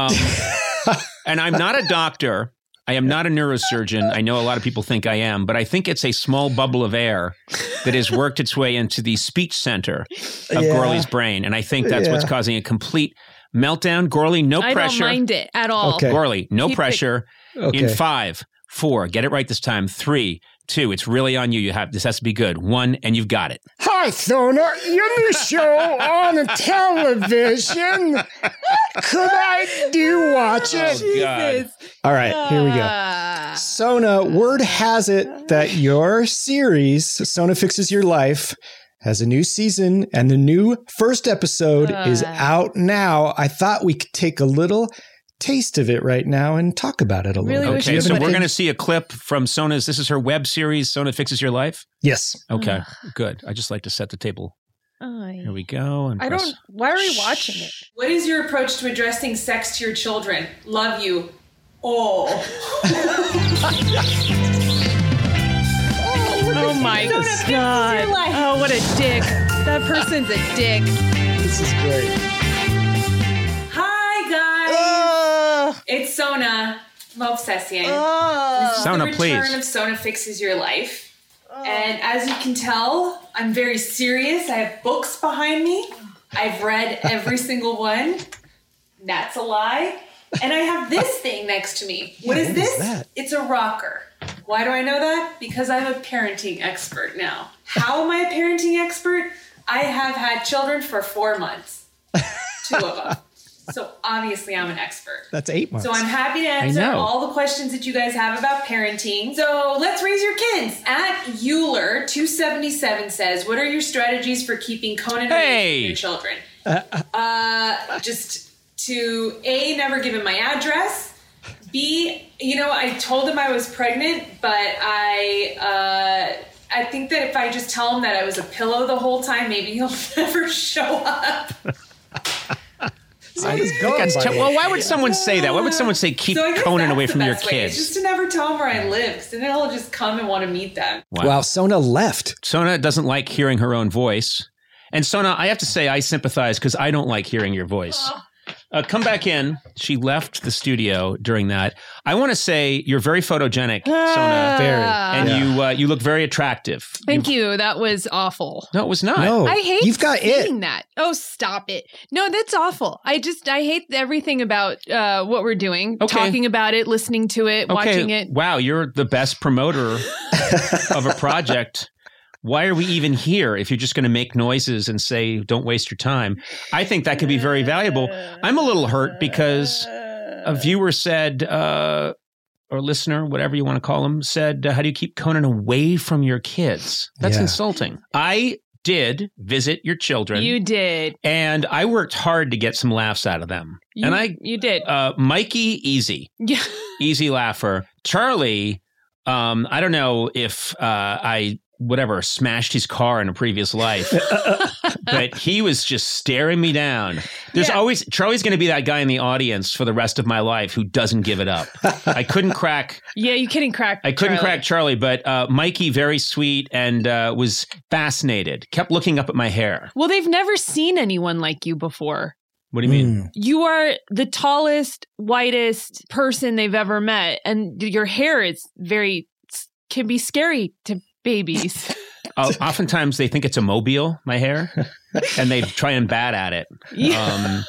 and I'm not a doctor. I am not a neurosurgeon. I know a lot of people think I am, but I think it's a small bubble of air that has worked its way into the speech center of Gorley's brain, and I think that's what's causing a complete meltdown. Gorley, no pressure. I don't mind it at all. Okay. Gorley, no pressure. Okay. In 5, 4, get it right this time. 3, 2, it's really on you. This has to be good. 1, and you've got it. Hi, Sona. Your new show on television. Could I watch it? Oh, God. All right, here we go. Sona, word has it that your series, Sona Fixes Your Life, has a new season, and the new first episode is out now. I thought we could take a little taste of it right now and talk about it a little bit. Okay, so we're going to see a clip from Sona's, this is her web series, Sona Fixes Your Life? Yes. Okay, good. I just like to set the table. Here we go. And why are we watching it? What is your approach to addressing sex to your children? Love you. Oh. Oh my God. Oh, what a dick. That person's a dick. This is great. Hi, guys. It's Sona Mobsessian. This is Sona, the please. return of Sona Fixes Your Life. And as you can tell, I'm very serious. I have books behind me. I've read every single one. That's a lie. And I have this thing next to me. What is this? It's a rocker. Why do I know that? Because I'm a parenting expert now. How am I a parenting expert? I have had children for 4 months. 2 of them. So obviously I'm an expert. That's 8 months. So I'm happy to answer all the questions that you guys have about parenting. So let's raise your kids. At Euler277 says, what are your strategies for keeping Conan away from your children? Just to A, never give him my address. B, I told him I was pregnant, but I think that if I just tell him that I was a pillow the whole time, maybe he'll never show up. Well, why would someone say that? Why would someone say keep Conan away from your kids? Just to never tell him where I live, because then he'll just come and want to meet them. Wow, Sona left. Sona doesn't like hearing her own voice. And Sona, I have to say I sympathize because I don't like hearing your voice. come back in. She left the studio during that. I want to say you're very photogenic, Sona. Very. And you look very attractive. Thank you. That was awful. No, it was not. No, I hate you've got saying that. Oh, stop it. No, that's awful. I hate everything about what we're doing. Okay. Talking about it, listening to it, watching it. Wow, you're the best promoter of a project. Why are we even here if you're just going to make noises and say, don't waste your time? I think that could be very valuable. I'm a little hurt because a viewer said, or listener, whatever you want to call them, said, how do you keep Conan away from your kids? That's insulting. I did visit your children. You did. And I worked hard to get some laughs out of them. You did. Mikey, easy. Yeah. Easy laugher. Charlie, I don't know if I smashed his car in a previous life, but he was just staring me down. Charlie's going to be that guy in the audience for the rest of my life who doesn't give it up. I couldn't crack. Yeah, you couldn't crack. I couldn't crack Charlie, but Mikey, very sweet and was fascinated, kept looking up at my hair. Well, they've never seen anyone like you before. What do you mean? You are the tallest, whitest person they've ever met. And your hair is can be scary to babies. Oftentimes they think it's a mobile, my hair, and they try and bat at it. Yeah.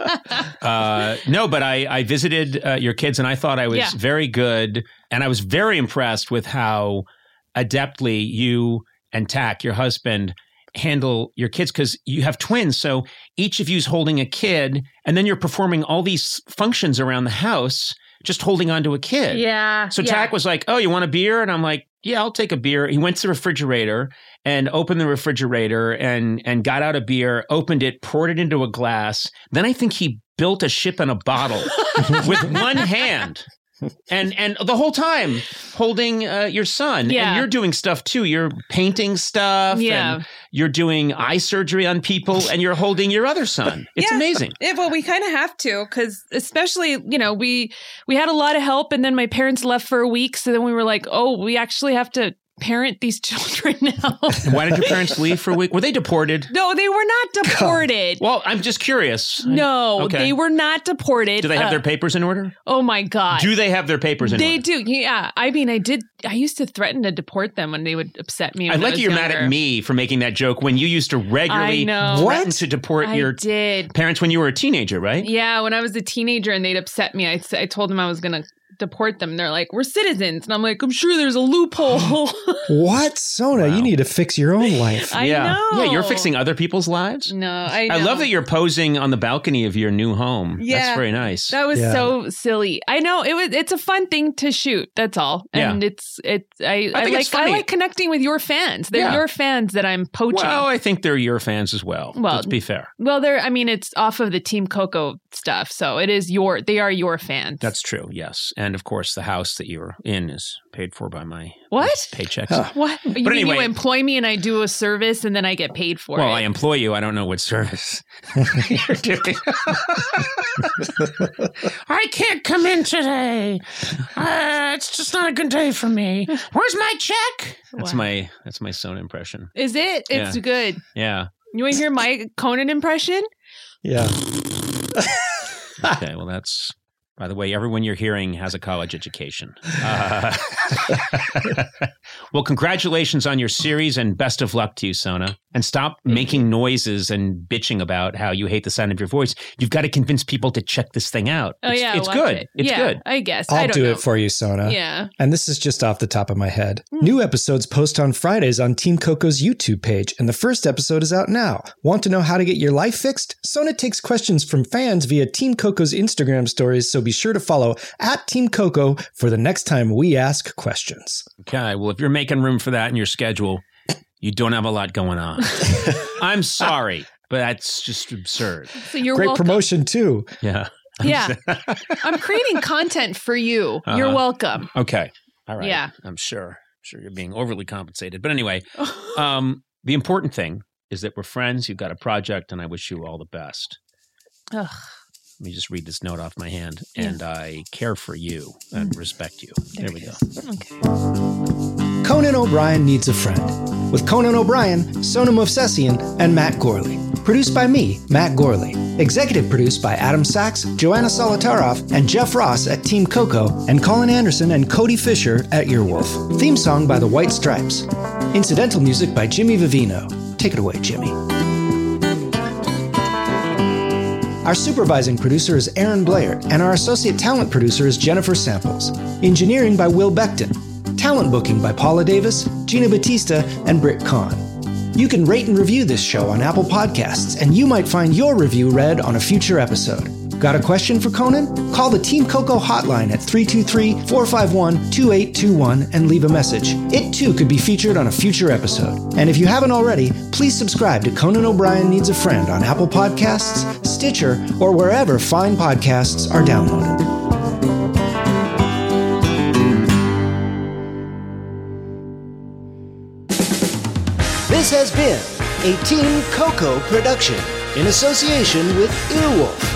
No, but I visited your kids and I thought I was very good. And I was very impressed with how adeptly you and Tak, your husband, handle your kids, because you have twins. So each of you is holding a kid and then you're performing all these functions around the house, just holding onto a kid. Yeah. So Tak was like, oh, you want a beer? And I'm like, yeah, I'll take a beer. He went to the refrigerator and opened the refrigerator and got out a beer, opened it, poured it into a glass. Then I think he built a ship in a bottle with one hand. And the whole time holding your son. Yeah. And you're doing stuff too. You're painting stuff. Yeah. And you're doing eye surgery on people and you're holding your other son. It's amazing. Yeah, well, we kind of have to, because especially, we had a lot of help and then my parents left for a week. So then we were like, oh, we actually have to parent these children now. Why did your parents leave for a week? Were they deported? No, they were not deported. Well, I'm just curious. No, they were not deported. Do they have their papers in order? Oh my God. Do they have their papers in order? They do. Yeah. I mean, I used to threaten to deport them when they would upset me. I like that you're mad at me for making that joke when you used to regularly threaten to deport your parents when you were a teenager, right? Yeah. When I was a teenager and they'd upset me, I told them I was going to deport them. And they're like, we're citizens. And I'm like, I'm sure there's a loophole. What? Sona, you need to fix your own life. I know. Yeah, you're fixing other people's lives? No, I know. I love that you're posing on the balcony of your new home. Yeah. That's very nice. That was so silly. I know. It's a fun thing to shoot. That's all. And I like connecting with your fans. They're your fans that I'm poaching. Well, I think they're your fans as well. Let's be fair. Well, it's off of the Team Coco stuff. So they are your fans. That's true. Yes. And of course, the house that you're in is paid for by my paychecks. What? But anyway, you employ me and I do a service and then I get paid for it. Well, I employ you. I don't know what service you're doing. I can't come in today. It's just not a good day for me. Where's my check? That's my Sona impression. Is it? It's good. Yeah. You want to hear my Conan impression? Yeah. Okay, well, that's... By the way, everyone you're hearing has a college education. Well, congratulations on your series and best of luck to you, Sona. And stop making noises and bitching about how you hate the sound of your voice. You've got to convince people to check this thing out. It's good. It's good. I guess. I'll do it for you, Sona. Yeah. And this is just off the top of my head. New episodes post on Fridays on Team Coco's YouTube page, and the first episode is out now. Want to know how to get your life fixed? Sona takes questions from fans via Team Coco's Instagram stories, so be sure to follow @Team Coco for the next time we ask questions. Okay, well, if you're making room for that in your schedule, you don't have a lot going on. I'm sorry, but that's just absurd. So you're Great welcome. Promotion, too. Yeah. Yeah. I'm creating content for you. You're welcome. Okay. All right. Yeah. I'm sure you're being overly compensated. But anyway, the important thing is that we're friends. You've got a project, and I wish you all the best. Ugh. Let me just read this note off my hand. And I care for you and respect you. There we go. Okay. Conan O'Brien Needs a Friend. With Conan O'Brien, Sona Movsesian, and Matt Gorley. Produced by me, Matt Gorley. Executive produced by Adam Sachs, Joanna Solotaroff, and Jeff Ross at Team Coco, and Colin Anderson and Cody Fisher at Earwolf. Theme song by the White Stripes. Incidental music by Jimmy Vivino. Take it away, Jimmy. Our supervising producer is Aaron Blair, and our associate talent producer is Jennifer Samples. Engineering by Will Beckton. Talent booking by Paula Davis, Gina Batista, and Britt Kahn. You can rate and review this show on Apple Podcasts, and you might find your review read on a future episode. Got a question for Conan? Call the Team Coco hotline at 323-451-2821 and leave a message. It too could be featured on a future episode. And if you haven't already, please subscribe to Conan O'Brien Needs a Friend on Apple Podcasts, Stitcher, or wherever fine podcasts are downloaded. This has been a Team Coco production in association with Earwolf.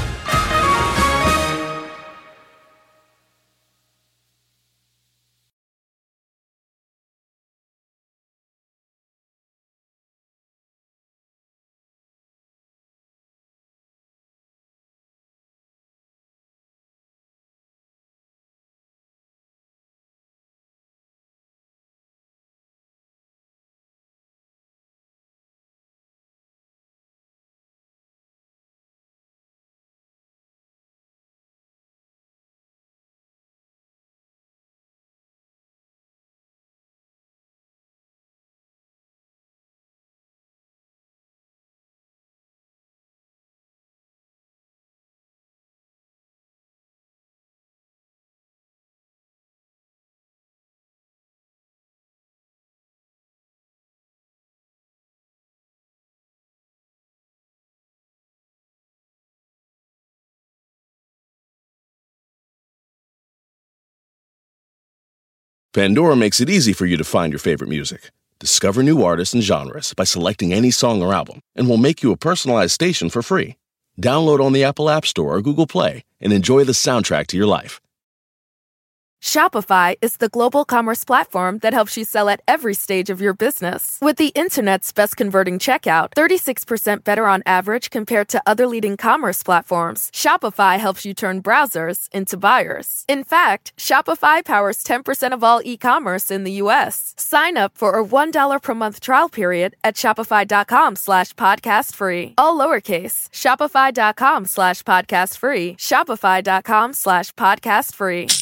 Pandora makes it easy for you to find your favorite music. Discover new artists and genres by selecting any song or album, and we'll make you a personalized station for free. Download on the Apple App Store or Google Play and enjoy the soundtrack to your life. Shopify is the global commerce platform that helps you sell at every stage of your business. With the internet's best converting checkout, 36% better on average compared to other leading commerce platforms, Shopify helps you turn browsers into buyers. In fact, Shopify powers 10% of all e-commerce in the U.S. Sign up for a $1 per month trial period at shopify.com/podcastfree. All lowercase, shopify.com/podcastfree, shopify.com/podcastfree.